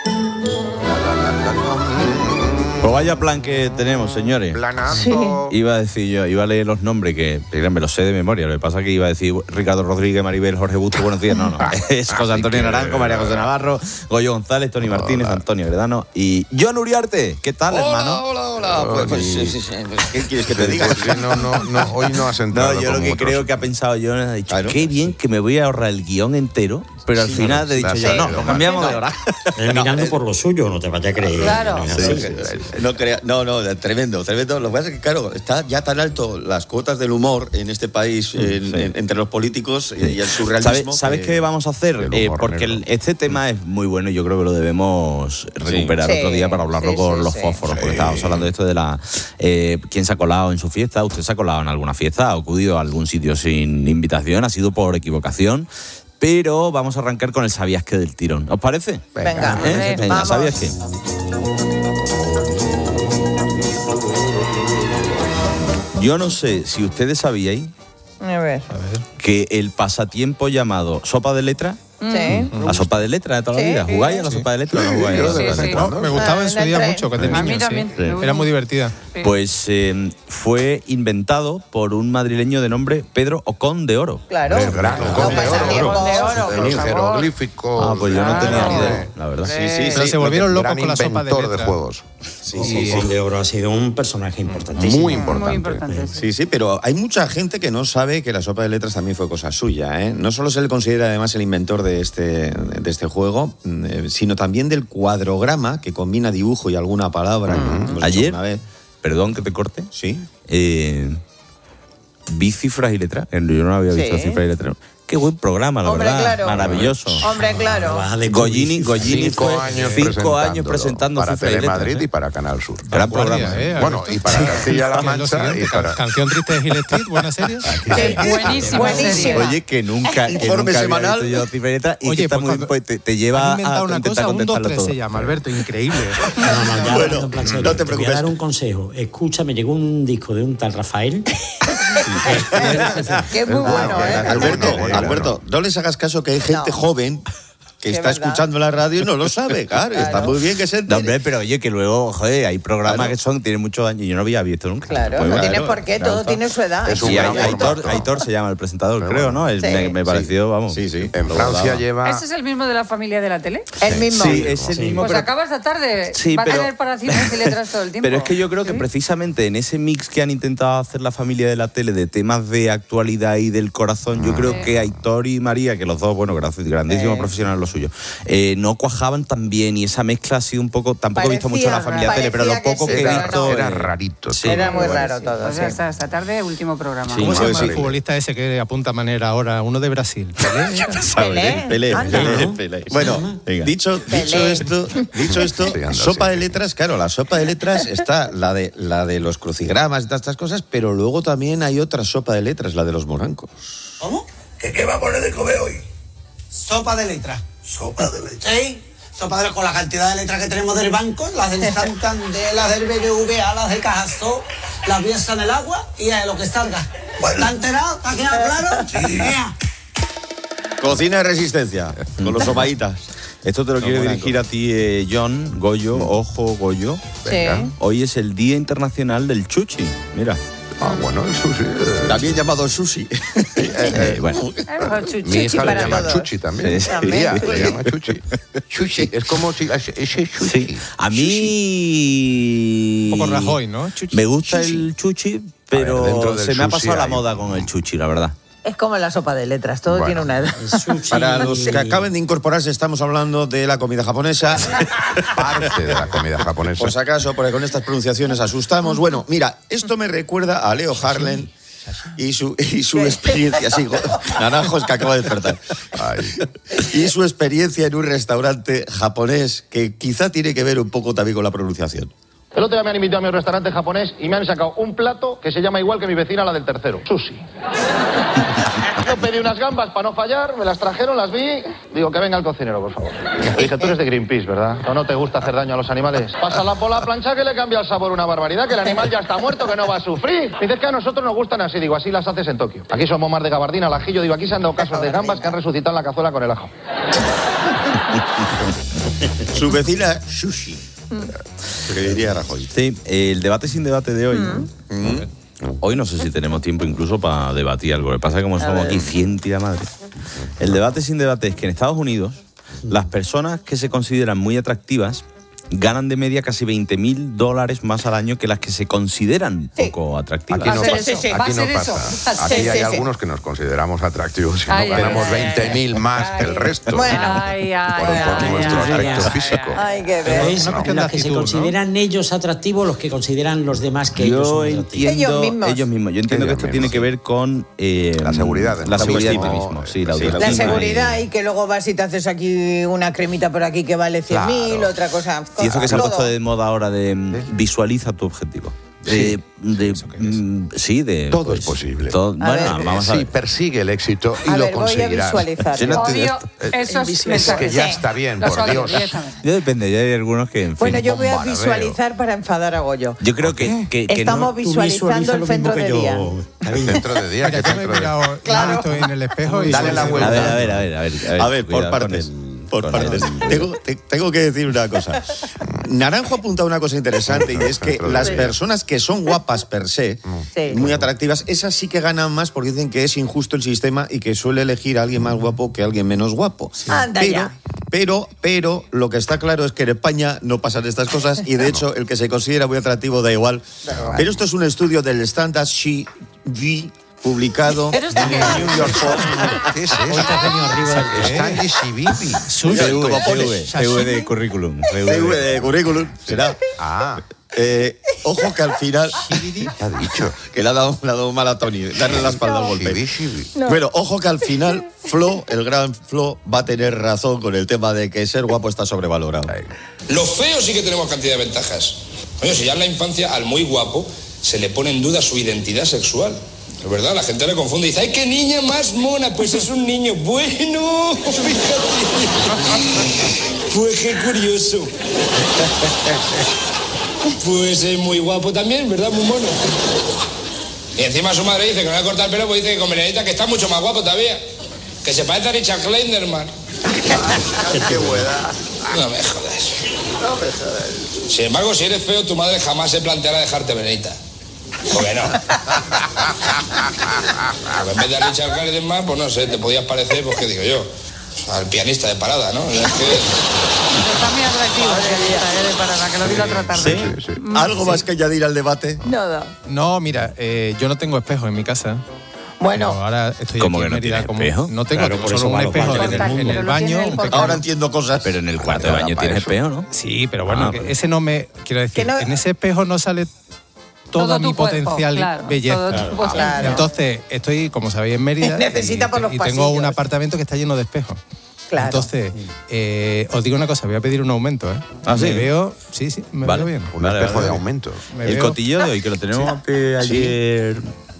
Speaker 29: Pues vaya plan que tenemos, señores.
Speaker 22: Planazo.
Speaker 29: Iba a decir yo, iba a leer los nombres que me los sé de memoria. Lo que pasa es que iba a decir Ricardo Rodríguez, Maribel, Jorge Busto, buenos días. No. Es José Antonio Naranjo, María José Navarro, Goyo González, Tony Martínez, Antonio Gredano y Joan Uriarte. ¿Qué tal, hermano?
Speaker 22: Hola. Pues,
Speaker 29: ¿qué quieres que te diga?
Speaker 22: No, hoy no has entrado.
Speaker 29: No, yo lo que
Speaker 22: otros.
Speaker 29: creo que ha pensado Joan ha dicho, qué bien que me voy a ahorrar el guión entero, pero al final he dicho yo, no, lo cambiamos de hora.
Speaker 23: Mirando por lo suyo, no te vayas a creer.
Speaker 5: Claro.
Speaker 24: No, tremendo. Lo que pasa es que, claro, está ya tan alto las cuotas del humor en este país, entre los políticos y el surrealismo.
Speaker 29: ¿Sabes qué vamos a hacer? Porque este tema es muy bueno y yo creo que lo debemos recuperar otro día para hablarlo con los fósforos, porque estábamos hablando de esto de la quién se ha colado en su fiesta. ¿Usted se ha colado en alguna fiesta? ¿Ha acudido a algún sitio sin invitación? ¿Ha sido por equivocación? Pero vamos a arrancar con el ¿sabías qué del tirón? ¿Os parece?
Speaker 5: Venga, vamos.
Speaker 29: ¿Sabías qué? Yo no sé si ustedes sabíais
Speaker 5: A ver.
Speaker 29: que el pasatiempo llamado sopa de letra,
Speaker 5: Sí.
Speaker 29: la sopa de letra de toda la vida, ¿jugáis a la sopa de letra o no jugáis?
Speaker 11: No, me gustaba en su día mucho, que de
Speaker 29: A mí
Speaker 11: niño,
Speaker 29: también,
Speaker 11: sí.
Speaker 29: me gusta
Speaker 11: Era muy divertida.
Speaker 29: Pues fue inventado por un madrileño de nombre Pedro Ocón de Oro.
Speaker 5: Claro.
Speaker 22: El jeroglífico.
Speaker 29: Ah, pues yo no tenía ni idea, la verdad.
Speaker 11: Pero se volvieron locos con la sopa de
Speaker 22: Inventor
Speaker 11: letra.
Speaker 22: de juegos.
Speaker 23: Ocón de Oro ha sido un personaje importantísimo.
Speaker 22: Muy importante.
Speaker 24: Sí, pero hay mucha gente que no sabe que la sopa de letras también fue cosa suya, ¿eh? No solo se le considera además el inventor de este juego, sino también del cuadrograma, que combina dibujo y alguna palabra.
Speaker 29: Ayer, perdón que te corte, vi cifras y letras, yo no había visto cifras y letras. Qué buen programa, la verdad.
Speaker 5: Claro.
Speaker 29: Maravilloso.
Speaker 5: Hombre, claro.
Speaker 29: Goyini fue 5 años presentando
Speaker 22: para
Speaker 29: cifras y letras.
Speaker 22: Telemadrid y para Canal Sur.
Speaker 29: Gran programa.
Speaker 22: Bueno, y para Castilla-La Mancha. Y para...
Speaker 11: Canción triste de Gil Street, buena serie.
Speaker 5: Buenísima serie.
Speaker 29: Oye, que nunca
Speaker 24: semanal.
Speaker 29: había visto yo cifras y letras y
Speaker 11: Oye,
Speaker 29: que está
Speaker 11: pues
Speaker 29: muy, te lleva
Speaker 11: Han inventado
Speaker 29: a
Speaker 11: una
Speaker 29: intentar
Speaker 11: cosa, un 2-3
Speaker 29: contestarlo todo.
Speaker 11: se llama, Alberto, increíble.
Speaker 23: Ya,
Speaker 24: Bueno,
Speaker 23: en plan serio,
Speaker 24: no te
Speaker 23: Te voy
Speaker 24: preocupes.
Speaker 23: a dar un consejo. Escucha, me llegó un disco de un tal Rafael.
Speaker 5: Que es muy bueno, ¿eh?
Speaker 24: Alberto, no les hagas caso que hay gente joven que
Speaker 5: Sí,
Speaker 24: está
Speaker 5: es verdad.
Speaker 24: escuchando la radio y no lo sabe, claro. Está muy bien que se
Speaker 29: No,
Speaker 24: entere.
Speaker 29: hombre, pero oye, que luego, joder, hay programas
Speaker 24: Claro.
Speaker 29: que tienen muchos años y yo no había visto nunca.
Speaker 5: Claro,
Speaker 29: Pues
Speaker 5: no
Speaker 29: bueno,
Speaker 5: tienes por qué, todo tiene su edad.
Speaker 22: Es un
Speaker 29: Sí,
Speaker 22: gran formato.
Speaker 29: Aitor se llama el presentador, creo, ¿no?
Speaker 5: Sí.
Speaker 29: Me pareció, vamos.
Speaker 24: Sí.
Speaker 22: En
Speaker 29: lo
Speaker 22: Francia
Speaker 29: daba.
Speaker 22: lleva...
Speaker 25: ¿Ese es el mismo de la familia de la tele?
Speaker 5: El mismo.
Speaker 29: Sí, es el mismo.
Speaker 25: Pues
Speaker 29: pero-
Speaker 25: acaba esta tarde.
Speaker 29: Sí,
Speaker 25: Va a
Speaker 29: pero-
Speaker 25: tener para cifras y letras todo el tiempo.
Speaker 29: Pero es que yo creo que precisamente en ese mix que han intentado hacer la familia de la tele de temas de actualidad y del corazón, yo creo que Aitor y María, que los dos, bueno, grandísimos profesionales lo suyo. No cuajaban tan bien y esa mezcla ha sido un poco... Tampoco he visto mucho la familia de tele, pero lo poco que he visto...
Speaker 22: Era rarito.
Speaker 29: Sí,
Speaker 25: Era muy
Speaker 22: bueno,
Speaker 25: raro
Speaker 22: sí.
Speaker 25: todo. O sea, hasta esta tarde, último programa.
Speaker 11: ¿Cómo se llama el futbolista ese que apunta manera ahora? Uno de Brasil.
Speaker 29: Pelé.
Speaker 24: Bueno, dicho esto, sopa de letras, claro, la sopa de letras está la de los crucigramas y todas estas cosas, pero luego también hay otra sopa de letras, la de los morancos.
Speaker 1: ¿Cómo? ¿Qué va a poner de comer hoy?
Speaker 3: Sopa de letras.
Speaker 1: ¿Sopa de letras?
Speaker 3: Sí, sopa de letras con la cantidad de letras que tenemos del banco, las del Santander, las del BBVA, las de Cajasol, las piensa en el agua y a lo que salga. Bueno. ¿Está enterado? ¿Está quedado claro?
Speaker 1: Sí.
Speaker 24: Cocina de resistencia, con los sopaitas.
Speaker 29: Esto te lo quiero dirigir a ti, John, Goyo, ojo, Goyo.
Speaker 25: Venga.
Speaker 29: Hoy es el Día Internacional del Chuchi, mira.
Speaker 22: Ah, bueno, el sushi.
Speaker 24: También llamado sushi.
Speaker 29: Bueno.
Speaker 22: Mi hija le llama
Speaker 25: todos.
Speaker 22: chuchi también.
Speaker 29: Sí.
Speaker 22: Tía, le llama chuchi. Chuchi, es como si... Ese chuchi.
Speaker 29: Sí. A mí...
Speaker 11: Un poco Rajoy, ¿no? Chuchi.
Speaker 29: Me gusta el chuchi, pero
Speaker 22: dentro del
Speaker 29: se me ha
Speaker 22: sushi
Speaker 29: pasado la
Speaker 22: hay-
Speaker 29: moda con el chuchi, la verdad.
Speaker 25: Es como la sopa de letras, todo
Speaker 22: Bueno.
Speaker 25: tiene una edad.
Speaker 24: Para los que acaben de incorporarse, estamos hablando de la comida japonesa.
Speaker 22: Parte de la comida japonesa.
Speaker 24: Por si acaso, porque con estas pronunciaciones asustamos. Bueno, mira, esto me recuerda a Leo Harlem y su experiencia. Sí, Naranjos que acaba de despertar. Y su experiencia en un restaurante japonés que quizá tiene que ver un poco también con la pronunciación.
Speaker 4: El otro día me han invitado a mi restaurante japonés y me han sacado un plato que se llama igual que mi vecina, la del tercero. Sushi. Yo pedí unas gambas para no fallar, me las trajeron, las vi. Digo, que venga el cocinero, por favor. Le dije, tú eres de Greenpeace, ¿verdad? ¿O no te gusta hacer daño a los animales? Pásala por la plancha que le cambia el sabor una barbaridad, que el animal ya está muerto, que no va a sufrir. Dices que a nosotros nos gustan así, digo, así las haces en Tokio. Aquí somos más de gabardina, al ajillo, digo, aquí se han dado casos de gambas que han resucitado en la cazuela con el ajo.
Speaker 24: Su vecina, sushi. Que diría Rajoy.
Speaker 29: Sí, el debate sin debate de hoy. Hoy no sé si tenemos tiempo incluso para debatir algo. Lo que pasa es que como estamos aquí 100 tira madre. El debate sin debate es que en Estados Unidos las personas que se consideran muy atractivas ganan de media casi $20.000 más al año que las que se consideran poco atractivas.
Speaker 22: Aquí no pasa. Aquí no pasa. Aquí hay algunos que nos consideramos atractivos y no ganamos 20.000 más que el resto.
Speaker 25: Bueno.
Speaker 22: Por nuestro aspecto físico.
Speaker 25: Hay que
Speaker 23: Pero
Speaker 25: ver.
Speaker 23: es las que se consideran ellos atractivos, los que consideran los demás que ellos son atractivos.
Speaker 25: Ellos mismos.
Speaker 29: Yo entiendo que esto tiene que ver con
Speaker 22: la seguridad.
Speaker 29: La seguridad de ti mismo. Sí, la autoestima.
Speaker 25: La seguridad y que luego vas y te haces aquí una cremita por aquí que vale 100.000, otra cosa.
Speaker 29: Y eso que se ha
Speaker 25: Todo.
Speaker 29: puesto de moda ahora de visualiza tu objetivo.
Speaker 22: Sí.
Speaker 29: Todo
Speaker 22: es posible.
Speaker 29: Bueno, vamos a ver.
Speaker 22: Sí, persigue el éxito y
Speaker 25: A
Speaker 22: lo
Speaker 25: ver, voy a
Speaker 22: conseguirás.
Speaker 25: visualizar.
Speaker 29: Yo no
Speaker 25: Odio
Speaker 22: esos es que ya está bien, por Dios.
Speaker 29: Yo depende, ya hay algunos que, en fin.
Speaker 25: Bueno, yo voy a visualizar para enfadar a Goyo.
Speaker 29: Yo creo que
Speaker 25: Estamos
Speaker 29: no,
Speaker 25: visualizando el centro de día.
Speaker 22: El centro de día.
Speaker 11: Mira, yo me he mirado estoy en el espejo y...
Speaker 22: Dale la vuelta.
Speaker 29: A ver,
Speaker 24: por partes. Por partes. Tengo que decir una cosa. Naranjo ha apuntado una cosa interesante y es que las personas que son guapas per se, muy atractivas, esas sí que ganan más porque dicen que es injusto el sistema y que suele elegir a alguien más guapo que a alguien menos guapo.
Speaker 25: Anda ya.
Speaker 24: Pero lo que está claro es que en España no pasan estas cosas y de hecho el que se considera muy atractivo da igual. Pero esto es un estudio del Standard CV publicado en el New York Post.
Speaker 22: ¿Qué es eso? Está en
Speaker 29: CV de currículum.
Speaker 24: CV de currículum, será. Ojo que al final...
Speaker 22: ha dicho?
Speaker 24: Que le ha dado mal a Tony, darle la espalda al golpe. Bueno, ojo que al final Flo, el gran Flo, va a tener razón con el tema de que ser guapo está sobrevalorado.
Speaker 8: Los feos sí que tenemos cantidad de ventajas. Oye, si ya en la infancia al muy guapo se le pone en duda su identidad sexual. Es verdad, la gente le confunde y dice, ¡ay, qué niña más mona! Pues es un niño. Bueno, fíjate. Pues qué curioso. Pues es muy guapo también, ¿verdad? Muy mono. Y encima su madre dice que no le va a cortar el pelo, pues dice que con Benedita que está mucho más guapo todavía. Que se parece a Richard Kleinerman.
Speaker 22: Qué buena.
Speaker 8: No me jodas. Sin embargo, si eres feo, tu madre jamás se planteará dejarte Benedita. Porque no. Porque en vez de a Richard Kleinerman, pues no sé, te podías parecer, pues qué digo yo, al pianista de parada, ¿no? Es que...
Speaker 25: Está muy atractivo el pianista de parada, que lo vi la otra tarde.
Speaker 24: ¿Algo más que añadir al debate?
Speaker 25: Nada.
Speaker 11: No, mira, yo no tengo espejo en mi casa.
Speaker 25: Bueno,
Speaker 11: pero ahora estoy
Speaker 29: ¿Cómo
Speaker 11: aquí
Speaker 29: que
Speaker 11: en
Speaker 29: no
Speaker 11: Mérida.
Speaker 29: tiene espejo?
Speaker 11: No tengo,
Speaker 29: Claro, por
Speaker 11: solo
Speaker 29: eso
Speaker 11: un
Speaker 29: va a los
Speaker 11: espejo
Speaker 29: baños.
Speaker 11: en el baño. un pequeño-
Speaker 24: Ahora entiendo cosas.
Speaker 29: Pero en el cuarto de baño tienes espejo, ¿no?
Speaker 11: Sí, pero bueno,
Speaker 29: pero-
Speaker 11: ese no me... Quiero decir,
Speaker 25: Que no-
Speaker 11: en ese espejo no sale toda
Speaker 5: Todo
Speaker 11: mi
Speaker 5: tu cuerpo,
Speaker 11: potencial
Speaker 5: claro,
Speaker 11: belleza.
Speaker 5: todo tu potencial.
Speaker 11: Entonces, estoy, como sabéis, en Mérida.
Speaker 25: Necesita por los
Speaker 11: y tengo
Speaker 25: pasillos.
Speaker 11: un apartamento que está lleno de espejos.
Speaker 25: Claro.
Speaker 11: Entonces, os digo una cosa, voy a pedir un aumento, ¿eh?
Speaker 29: ¿Ah, sí?
Speaker 11: Me veo, me
Speaker 29: Vale.
Speaker 11: veo bien.
Speaker 22: Un
Speaker 29: Vale,
Speaker 22: espejo
Speaker 29: vale,
Speaker 22: de
Speaker 29: vale.
Speaker 22: aumento.
Speaker 11: Me
Speaker 29: El
Speaker 11: veo-
Speaker 29: cotillo de hoy, que lo tenemos que ayer...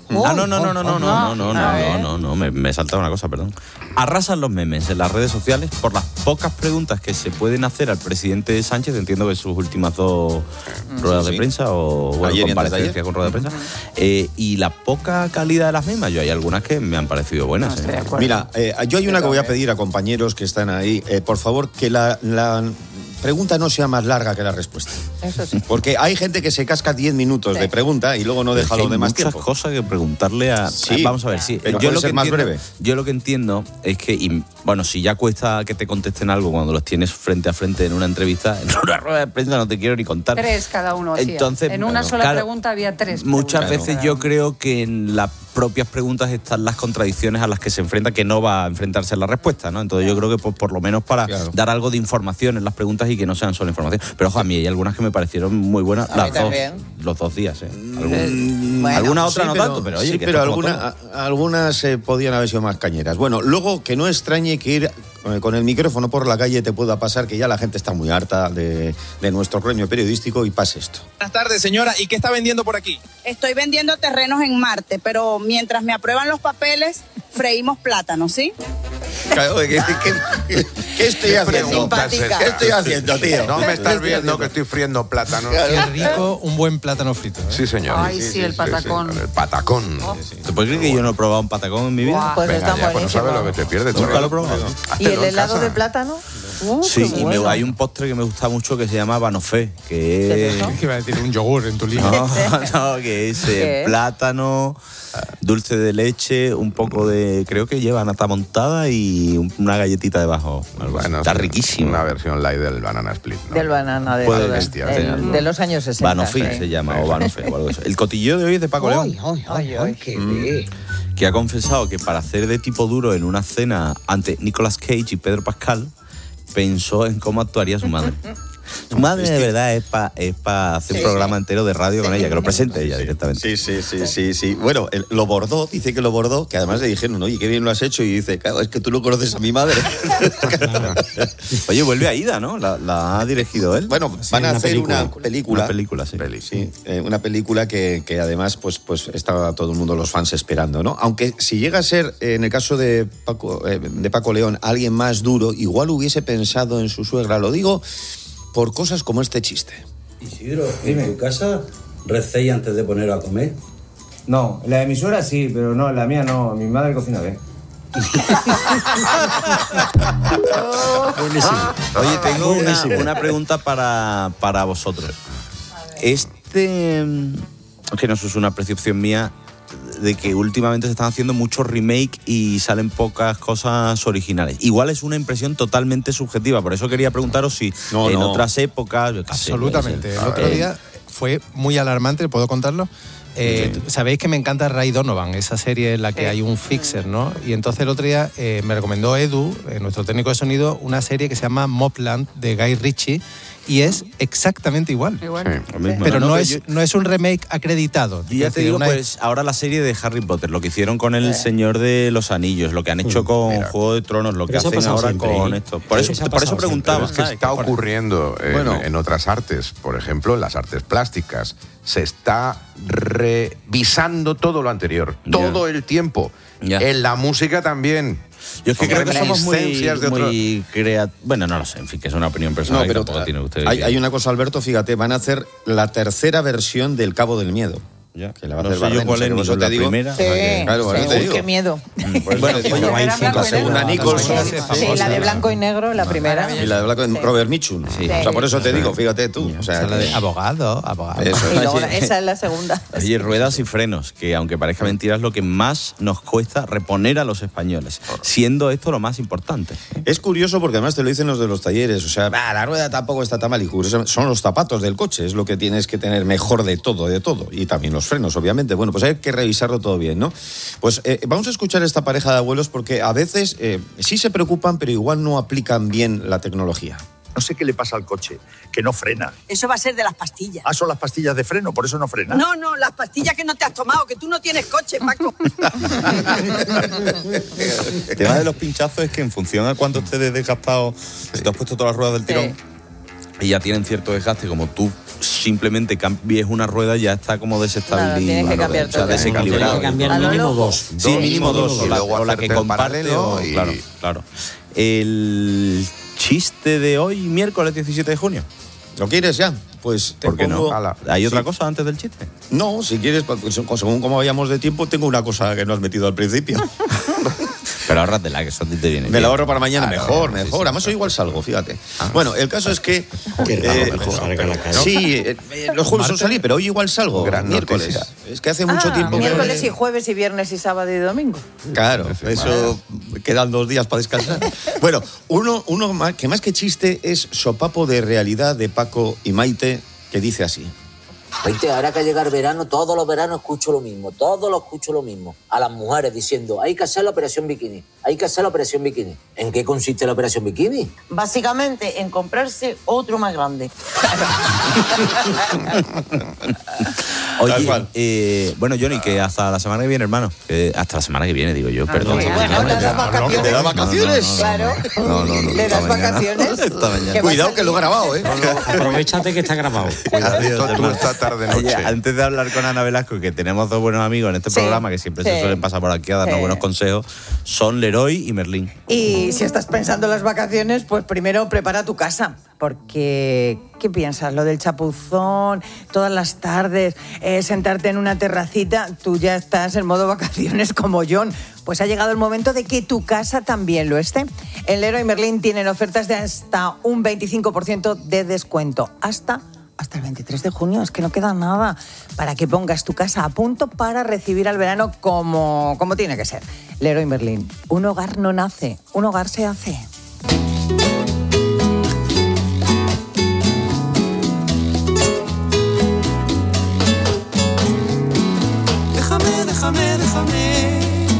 Speaker 29: No, me he saltado una cosa, perdón. Arrasan los memes en las redes sociales por las pocas preguntas que se pueden hacer al presidente Sánchez. Entiendo que sus últimas dos ruedas de prensa o bueno,
Speaker 24: Ayer y antes de
Speaker 29: comparecencia
Speaker 24: ayer.
Speaker 29: con rueda de prensa. Y la poca calidad de las mismas, yo hay algunas que me han parecido buenas.
Speaker 24: Mira, yo hay una que voy a pedir a compañeros que están ahí. Por favor, que la pregunta no sea más larga que la respuesta.
Speaker 25: Eso sí.
Speaker 24: Porque hay gente que se casca 10 minutos de pregunta y luego no deja
Speaker 29: Hay
Speaker 24: los demás
Speaker 29: muchas
Speaker 24: tiempo.
Speaker 29: cosas que preguntarle a...
Speaker 24: Sí,
Speaker 29: vamos a ver, sí.
Speaker 24: pero
Speaker 29: yo
Speaker 24: puede
Speaker 29: lo
Speaker 24: ser
Speaker 29: que
Speaker 24: más
Speaker 29: entiendo,
Speaker 24: breve.
Speaker 29: Yo lo que entiendo es que, bueno, si ya cuesta que te contesten algo cuando los tienes frente a frente en una entrevista, en una rueda de prensa no te quiero ni contar.
Speaker 5: 3 cada uno hacía.
Speaker 29: Entonces,
Speaker 5: en una sola
Speaker 29: claro,
Speaker 5: pregunta había 3.
Speaker 29: Muchas veces yo creo que en las propias preguntas están las contradicciones a las que se enfrenta, que no va a enfrentarse en la respuesta, ¿no? Entonces yo creo que por lo menos para dar algo de información en las preguntas y que no sean solo información. Pero ojo, a mí hay algunas que me parecieron muy buenas
Speaker 25: A mí
Speaker 29: las dos,
Speaker 25: también.
Speaker 29: los 2 días.
Speaker 25: Bueno,
Speaker 29: alguna otra
Speaker 24: Sí,
Speaker 29: no tanto, pero oye,
Speaker 24: sí,
Speaker 29: que
Speaker 24: pero
Speaker 29: esto es como
Speaker 24: algunas podían haber sido más cañeras. Bueno, luego que no extrañe que ir con el micrófono por la calle te pueda pasar, que ya la gente está muy harta de nuestro premio periodístico y pase esto.
Speaker 9: Buenas tardes, señora. ¿Y qué está vendiendo por aquí?
Speaker 10: Estoy vendiendo terrenos en Marte, pero mientras me aprueban los papeles, freímos plátanos, ¿sí?
Speaker 24: Claro, ¿Qué estoy haciendo? ¿Qué estoy haciendo, tío?
Speaker 22: No me estás viendo que estoy friendo plátano.
Speaker 11: Qué rico un buen plátano frito. ¿eh?
Speaker 22: Sí, señor.
Speaker 5: Ay, sí, el patacón.
Speaker 22: El patacón.
Speaker 29: ¿Te puedes creer que yo no he probado un patacón en mi vida?
Speaker 25: Pues
Speaker 22: Venga,
Speaker 25: está
Speaker 22: ya, pues no sabes lo que te pierdes.
Speaker 29: Nunca lo he probado.
Speaker 25: ¿Y el helado de plátano?
Speaker 29: Sí,
Speaker 25: qué
Speaker 29: y
Speaker 25: bueno.
Speaker 29: hay un postre que me gusta mucho que se llama Banofé, que es...
Speaker 11: ¿Qué iba a decir? Un yogur en tu línea.
Speaker 29: No, que es
Speaker 25: ¿Qué es?
Speaker 29: plátano, dulce de leche, un poco de... Creo que lleva nata montada y una galletita debajo.
Speaker 22: Bueno,
Speaker 29: Está
Speaker 22: sí,
Speaker 29: riquísimo.
Speaker 22: Una versión light del banana split. ¿no?
Speaker 25: Del banana de,
Speaker 29: Puede
Speaker 22: vestir,
Speaker 25: de los años 60.
Speaker 29: Banofé
Speaker 25: sí.
Speaker 29: se llama, o Banofé, o algo de eso. El cotillo de hoy es de Paco León,
Speaker 25: Ay, qué bien.
Speaker 29: que ha confesado que para hacer de tipo duro en una cena ante Nicolas Cage y Pedro Pascal, pensó en cómo actuaría su madre. Su madre de verdad es para hacer un programa entero de radio con ella, que lo presente ella directamente.
Speaker 24: Sí. Bueno, lo bordó, dice que lo bordó, que además le dijeron, oye, qué bien lo has hecho, y dice, claro, es que tú no conoces a mi madre.
Speaker 29: Oye, vuelve Aida, ¿no? La ha dirigido él.
Speaker 24: Bueno, van a hacer una película.
Speaker 29: Una película, sí.
Speaker 24: Sí, una película que además pues estaba todo el mundo, los fans, esperando, ¿no? Aunque si llega a ser, en el caso de Paco León, alguien más duro, igual hubiese pensado en su suegra. Lo digo por cosas como este chiste.
Speaker 14: Isidro, en tu casa recéis antes de poneros a comer.
Speaker 15: No, la de mi suegra sí, pero no, la mía no. Mi madre cocina bien.
Speaker 29: Buenísimo. Oye, tengo una pregunta para vosotros. Que no es una percepción mía, de que últimamente se están haciendo muchos remake y salen pocas cosas originales. Igual es una impresión totalmente subjetiva, por eso quería preguntaros si en otras épocas... yo qué sé,
Speaker 11: Absolutamente. El otro día fue muy alarmante, ¿puedo contarlo? Sabéis que me encanta Ray Donovan, esa serie en la que hay un fixer, ¿no? Y entonces el otro día me recomendó Edu, nuestro técnico de sonido, una serie que se llama Mobland de Guy Ritchie, y es exactamente igual. Pero no es un remake acreditado.
Speaker 29: Yo ya te digo, pues ahora la serie de Harry Potter, lo que hicieron con El Señor de los Anillos, lo que han hecho con Juego de Tronos, lo que hacen ahora
Speaker 22: siempre,
Speaker 29: con esto. Por eso preguntaba.
Speaker 22: Es que está ocurriendo en otras artes, por ejemplo, en las artes plásticas. Se está revisando todo lo anterior, todo el tiempo. En la música también.
Speaker 29: Yo es que creo que somos
Speaker 24: muy
Speaker 29: creativos. Bueno, no lo sé, en fin, que es una opinión personal.
Speaker 24: No, pero
Speaker 29: que tampoco tiene usted.
Speaker 24: hay una cosa, Alberto, fíjate, van a hacer la tercera versión del Cabo del Miedo.
Speaker 29: Ya.
Speaker 24: Que la va a
Speaker 29: No
Speaker 24: hacer
Speaker 29: sé yo
Speaker 24: Bardem,
Speaker 29: cuál es,
Speaker 24: por
Speaker 29: ni
Speaker 24: eso
Speaker 29: con
Speaker 24: te
Speaker 29: la
Speaker 24: digo.
Speaker 29: primera.
Speaker 25: Sí,
Speaker 24: Claro, ahora te digo.
Speaker 25: qué miedo.
Speaker 24: Bueno,
Speaker 25: la segunda
Speaker 24: Nicholson.
Speaker 25: Sí, la de blanco y negro, la primera.
Speaker 24: Y la de blanco, Robert Mitchum.
Speaker 25: Sí.
Speaker 24: O sea, por eso te digo, fíjate tú. O sea,
Speaker 11: la de abogado.
Speaker 24: Eso.
Speaker 25: Y luego esa es la segunda.
Speaker 29: Oye, ruedas y frenos, que aunque parezca mentira es lo que más nos cuesta reponer a los españoles, siendo esto lo más importante.
Speaker 24: Es curioso porque además te lo dicen los de los talleres, o sea, la rueda tampoco está tan mal, y son los zapatos del coche, es lo que tienes que tener mejor de todo, y también los frenos, obviamente. Bueno, pues hay que revisarlo todo bien, ¿no? Pues vamos a escuchar a esta pareja de abuelos porque a veces sí se preocupan, pero igual no aplican bien la tecnología.
Speaker 2: No sé qué le pasa al coche, que no frena.
Speaker 16: Eso va a ser de las pastillas.
Speaker 2: Ah, son las pastillas de freno, por eso no frena.
Speaker 16: No, las pastillas que no te has tomado, que tú no tienes coche, Paco.
Speaker 29: El tema de los pinchazos es que en función a cuánto estés desgastado, si te has puesto todas las ruedas del tirón y ya tienen cierto desgaste, como tú simplemente cambies una rueda, ya está como desestabilizado.
Speaker 25: Tienes que cambiar todo.
Speaker 29: Desequilibrado.
Speaker 23: Tienes que cambiar mínimo dos.
Speaker 29: Sí, mínimo dos.
Speaker 22: Y luego
Speaker 29: la que
Speaker 22: hacerte el paralelo
Speaker 29: comparte.
Speaker 22: y...
Speaker 29: Claro. El chiste de hoy, miércoles 17 de junio.
Speaker 24: ¿Lo quieres ya? Pues te
Speaker 29: ¿Por qué
Speaker 24: pongo...
Speaker 29: no? ¿Hay otra cosa antes del chiste?
Speaker 24: No, si quieres, pues, según como vayamos de tiempo, tengo una cosa que no has metido al principio.
Speaker 29: Pero ahórratela, que eso te viene
Speaker 24: Me
Speaker 29: bien.
Speaker 24: la ahorro para mañana,
Speaker 29: Claro,
Speaker 24: mejor.
Speaker 29: sí.
Speaker 24: Además, hoy igual salgo, fíjate. Bueno, el caso es que...
Speaker 23: Qué raro que salga la cara.
Speaker 24: Sí, los jueves son salir, pero hoy igual salgo.
Speaker 22: Gran
Speaker 24: miércoles.
Speaker 22: noticia.
Speaker 24: Es que hace mucho tiempo...
Speaker 25: Miércoles y jueves y viernes y sábado y domingo.
Speaker 24: Claro, eso quedan 2 días para descansar. Bueno, uno que más que chiste es sopapo de realidad de Paco y Maite, que dice así.
Speaker 17: Maite, ahora que llega el verano, todos los veranos escucho lo mismo, a las mujeres diciendo, hay que hacer la operación bikini, ¿En qué consiste la operación bikini?
Speaker 25: Básicamente en comprarse otro más grande.
Speaker 29: Oye, bueno, Johnny, que hasta la semana que viene, hermano. Hasta la semana que viene, digo yo, perdón.
Speaker 25: ¿Le das vacaciones?
Speaker 24: ¿Le das vacaciones?
Speaker 25: Claro. ¿Le das vacaciones?
Speaker 29: Esta mañana.
Speaker 24: Cuidado que lo he grabado, ¿eh?
Speaker 23: Aprovechate que está grabado.
Speaker 22: Tú esta tarde-noche.
Speaker 29: Oye, antes de hablar con Ana Velasco, que tenemos 2 buenos amigos en este programa, que siempre se suelen pasar por aquí a darnos buenos consejos, son Leroy y Merlín.
Speaker 25: Y si estás pensando en las vacaciones, pues primero prepara tu casa. Porque, ¿qué piensas? Lo del chapuzón, todas las tardes, sentarte en una terracita, tú ya estás en modo vacaciones como John. Pues ha llegado el momento de que tu casa también lo esté. En Leroy Merlin tienen ofertas de hasta un 25% de descuento. Hasta el 23 de junio, es que no queda nada para que pongas tu casa a punto para recibir al verano como tiene que ser. Leroy Merlin, un hogar no nace, un hogar se hace.
Speaker 18: Déjame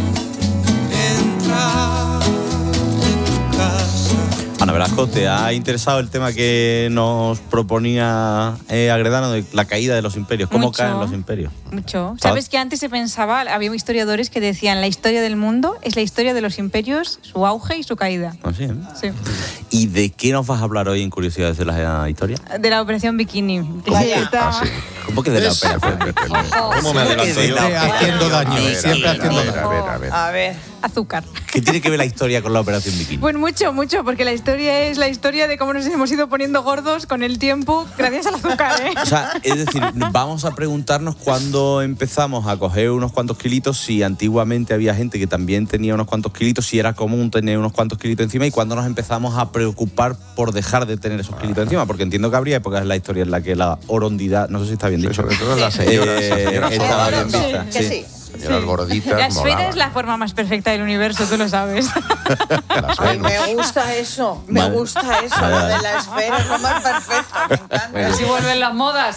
Speaker 18: entrar en tu casa.
Speaker 29: Ana Velasco, ¿te ha interesado el tema que nos proponía Agredano de la caída de los imperios? ¿Cómo
Speaker 20: Mucho.
Speaker 29: caen los imperios?
Speaker 20: Mucho. ¿Sabes que antes se pensaba, había historiadores que decían la historia del mundo es la historia de los imperios, su auge y su caída?
Speaker 29: ¿Así?
Speaker 20: Sí.
Speaker 29: ¿Y de qué nos vas a hablar hoy en Curiosidades de la Historia?
Speaker 20: De la operación bikini.
Speaker 29: ¿Cómo que de la operación bikini?
Speaker 24: ¿Cómo me adelanto yo?
Speaker 11: Haciendo daño, siempre haciendo daño.
Speaker 17: A ver.
Speaker 20: Azúcar.
Speaker 29: ¿Qué tiene que ver la historia con la operación bikini?
Speaker 20: Pues mucho, porque la historia es la historia de cómo nos hemos ido poniendo gordos con el tiempo gracias al azúcar, ¿eh?
Speaker 29: O sea, es decir, vamos a preguntarnos cuándo empezamos a coger unos cuantos kilitos, si antiguamente había gente que también tenía unos cuantos kilitos, si era común tener unos cuantos kilitos encima, y cuándo nos empezamos a preocupar por dejar de tener esos kilitos encima, porque entiendo que habría épocas en la historia en la que la orondidad, no sé si está bien dicho,
Speaker 22: sobre todo las señoras
Speaker 29: estaba bien vista.
Speaker 17: Sí.
Speaker 22: Señoras gorditas
Speaker 20: La esfera
Speaker 22: molaban.
Speaker 20: es la forma más perfecta del universo, tú lo sabes.
Speaker 25: Ay, me gusta eso, lo de la esfera es lo más perfecto, me encanta.
Speaker 20: Así vuelven las modas.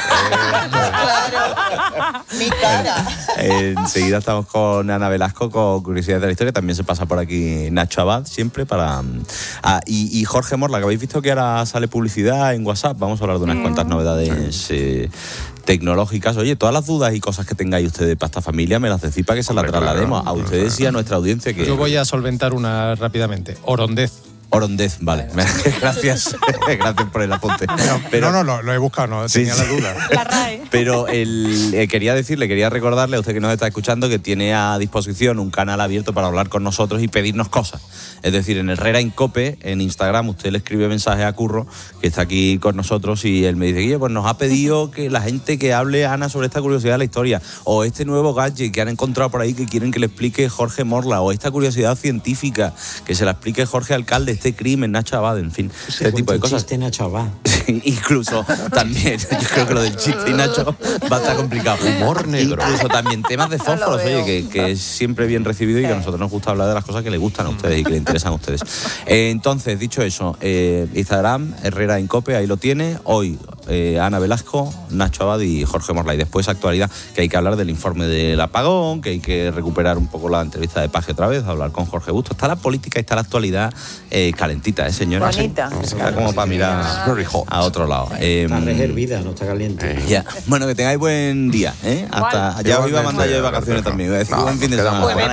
Speaker 25: Claro, mi cara.
Speaker 29: Enseguida estamos con Ana Velasco con Curiosidades de la Historia. También se pasa por aquí Nacho Abad, siempre para... y Jorge Morla, que habéis visto que ahora sale publicidad en WhatsApp. Vamos a hablar de unas cuantas novedades tecnológicas. Oye, todas las dudas y cosas que tengáis ustedes para esta familia, me las decís para que se las traslademos a ustedes y a nuestra audiencia. Que...
Speaker 11: Yo voy a solventar una rápidamente.
Speaker 29: Orondez, vale. Gracias. Gracias por el apunte.
Speaker 11: No, lo he buscado, no tenía la duda.
Speaker 20: La RAE.
Speaker 29: Pero quería recordarle a usted que nos está escuchando que tiene a disposición un canal abierto para hablar con nosotros y pedirnos cosas. Es decir, en Herrera en Cope, en Instagram, usted le escribe mensaje a Curro, que está aquí con nosotros, y él me dice, Guille, pues nos ha pedido que la gente que hable, Ana, sobre esta curiosidad de la historia, o este nuevo gadget que han encontrado por ahí que quieren que le explique Jorge Morla, o esta curiosidad científica que se la explique Jorge Alcalde, este crimen, Nacho Abad, en fin, ese tipo de cosas.
Speaker 23: Chiste, Nacho Abad.
Speaker 29: Incluso también, yo creo que lo del chiste y Nacho va a estar complicado. Humor negro. Incluso también temas de fósforos, oye, que es siempre bien recibido y que a nosotros nos gusta hablar de las cosas que les gustan a ustedes y que les interesan a ustedes. Entonces, dicho eso, Instagram, Herrera en Cope, ahí lo tiene. Hoy Ana Velasco, Nacho Abad y Jorge Morlay. Después actualidad, que hay que hablar del informe del apagón, que hay que recuperar un poco la entrevista de Paje otra vez, hablar con Jorge Busto. Está la política y está la actualidad calentita, señora.
Speaker 25: Bonita.
Speaker 29: Está como para mirar a otro lado.
Speaker 23: Está rehervida, no está caliente.
Speaker 29: Ya. Bueno, que tengáis buen día. Hasta ya os iba a mandar yo de vacaciones también. Iba a decir buen fin de semana.
Speaker 6: Pues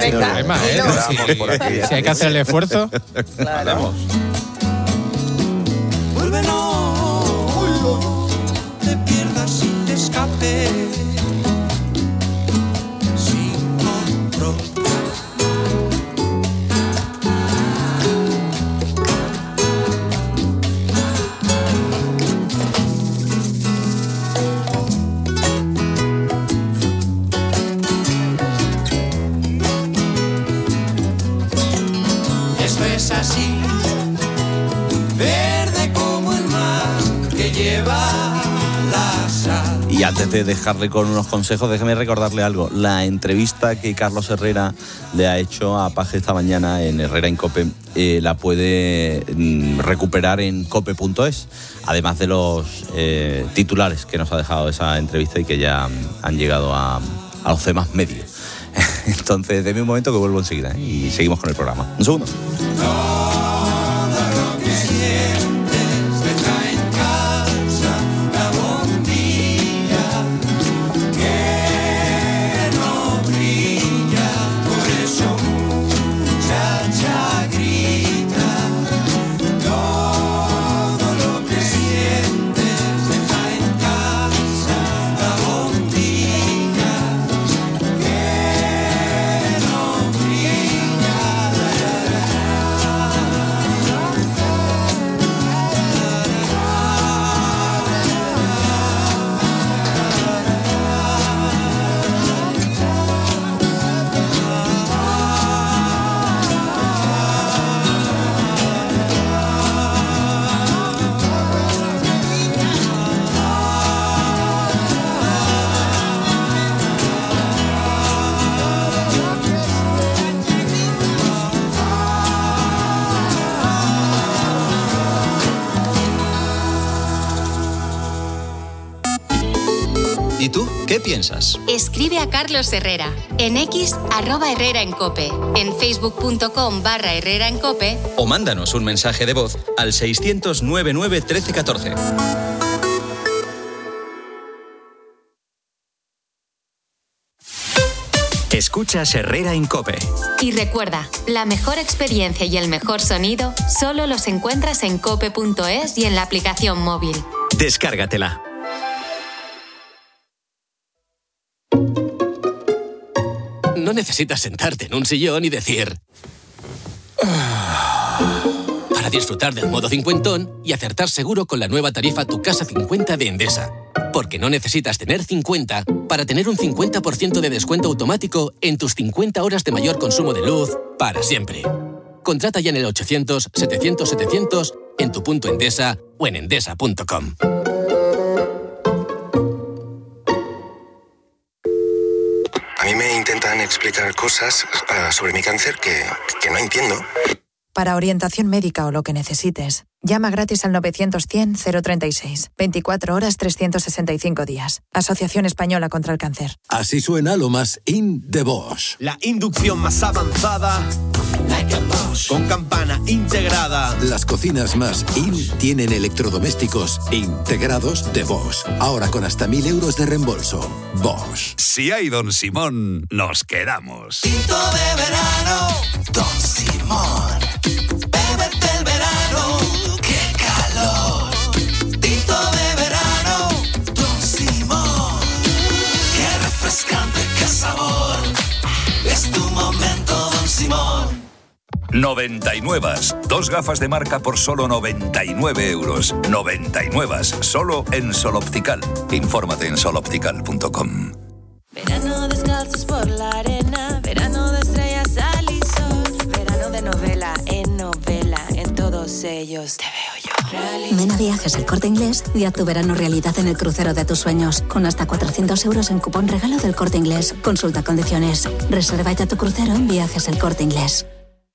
Speaker 6: si hay que hacer el esfuerzo.
Speaker 29: Vamos.
Speaker 18: Vuelve, no te pierdas sin escape, sin control. Esto es así, verde como el mar que lleva la sal.
Speaker 29: Y antes de dejarle con unos consejos, déjeme recordarle algo. La entrevista que Carlos Herrera le ha hecho a Paje esta mañana en Herrera en COPE la puede recuperar en cope.es, además de los titulares que nos ha dejado esa entrevista y que ya han llegado a los demás medios. Entonces, déme un momento que vuelvo enseguida y seguimos con el programa. Un segundo.
Speaker 7: ¿Y tú qué piensas?
Speaker 12: Escribe a Carlos Herrera en X @Herrera en Cope, en facebook.com/Herrera en Cope
Speaker 7: O mándanos un mensaje de voz al 600-99 1314. Escuchas Herrera en Cope.
Speaker 12: Y recuerda, la mejor experiencia y el mejor sonido solo los encuentras en cope.es y en la aplicación móvil.
Speaker 7: Descárgatela.
Speaker 13: No necesitas sentarte en un sillón y decir... para disfrutar del modo cincuentón y acertar seguro con la nueva tarifa Tu Casa 50 de Endesa. Porque no necesitas tener 50 para tener un 50% de descuento automático en tus 50 horas de mayor consumo de luz para siempre. Contrata ya en el 800-700-700, en tu punto Endesa o en endesa.com.
Speaker 19: A mí me intentan explicar cosas sobre mi cáncer que no entiendo.
Speaker 21: Para orientación médica o lo que necesites, llama gratis al 900-100-036. 24 horas, 365 días. Asociación Española contra el Cáncer.
Speaker 26: Así suena lo más in de Bosch.
Speaker 27: La inducción más avanzada, con campana integrada.
Speaker 26: Las cocinas más in tienen electrodomésticos integrados de Bosch. Ahora con hasta 1.000 euros de reembolso. Bosch.
Speaker 28: Si hay Don Simón, nos quedamos.
Speaker 18: Tinto de verano, Don Simón. Bébete el verano, qué calor. Tinto de verano, Don Simón. Qué refrescante, qué sabor. Es tu momento, Don Simón.
Speaker 28: 99. 2 gafas de marca por solo 99 euros. 99. Solo en Sol Optical. Infórmate en soloptical.com.
Speaker 30: Verano descalzos por la arena, verano de estrellas al y sol, verano de novela, en todos ellos te veo yo.
Speaker 31: Ven a Viajes El Corte Inglés y haz tu verano realidad en el crucero de tus sueños, con hasta 400 euros en cupón regalo del Corte Inglés. Consulta condiciones. Reserva ya tu crucero en Viajes El Corte Inglés.
Speaker 32: Vamos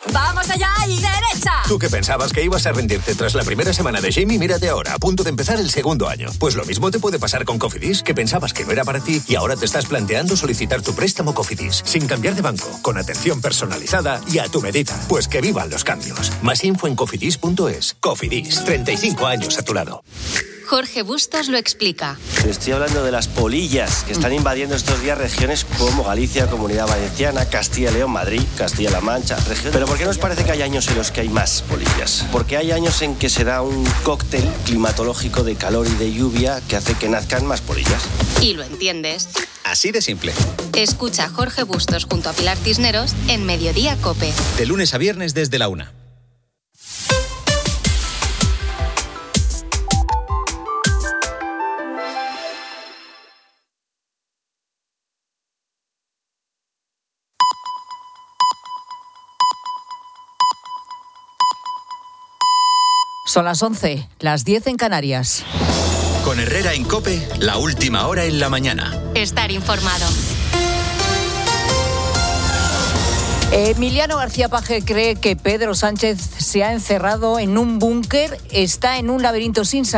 Speaker 1: ¡Vamos allá y derecha!
Speaker 2: Tú que pensabas que ibas a rendirte tras la primera semana de Jamie, mírate ahora, a punto de empezar el segundo año. Pues lo mismo te puede pasar con Cofidis, que pensabas que no era para ti y ahora te estás planteando solicitar tu préstamo Cofidis, sin cambiar de banco, con atención personalizada y a tu medida. Pues que vivan los cambios. Más info en cofidis.es. Cofidis, 35 años a tu lado.
Speaker 12: Jorge Bustos lo explica.
Speaker 3: Estoy hablando de las polillas que están invadiendo estos días regiones como Galicia, Comunidad Valenciana, Castilla y León, Madrid, Castilla-La Mancha, Pero ¿por qué nos parece que hay años en los que hay más polillas? Porque hay años en que se da un cóctel climatológico de calor y de lluvia que hace que nazcan más polillas.
Speaker 12: Y lo entiendes.
Speaker 7: Así de simple.
Speaker 12: Escucha a Jorge Bustos junto a Pilar Cisneros en Mediodía COPE.
Speaker 7: De lunes a viernes desde la 1.
Speaker 4: Son las 11, las 10 en Canarias.
Speaker 7: Con Herrera en COPE, la última hora en la mañana.
Speaker 12: Estar informado.
Speaker 4: Emiliano García Paje cree que Pedro Sánchez se ha encerrado en un búnker, está en un laberinto sin salida.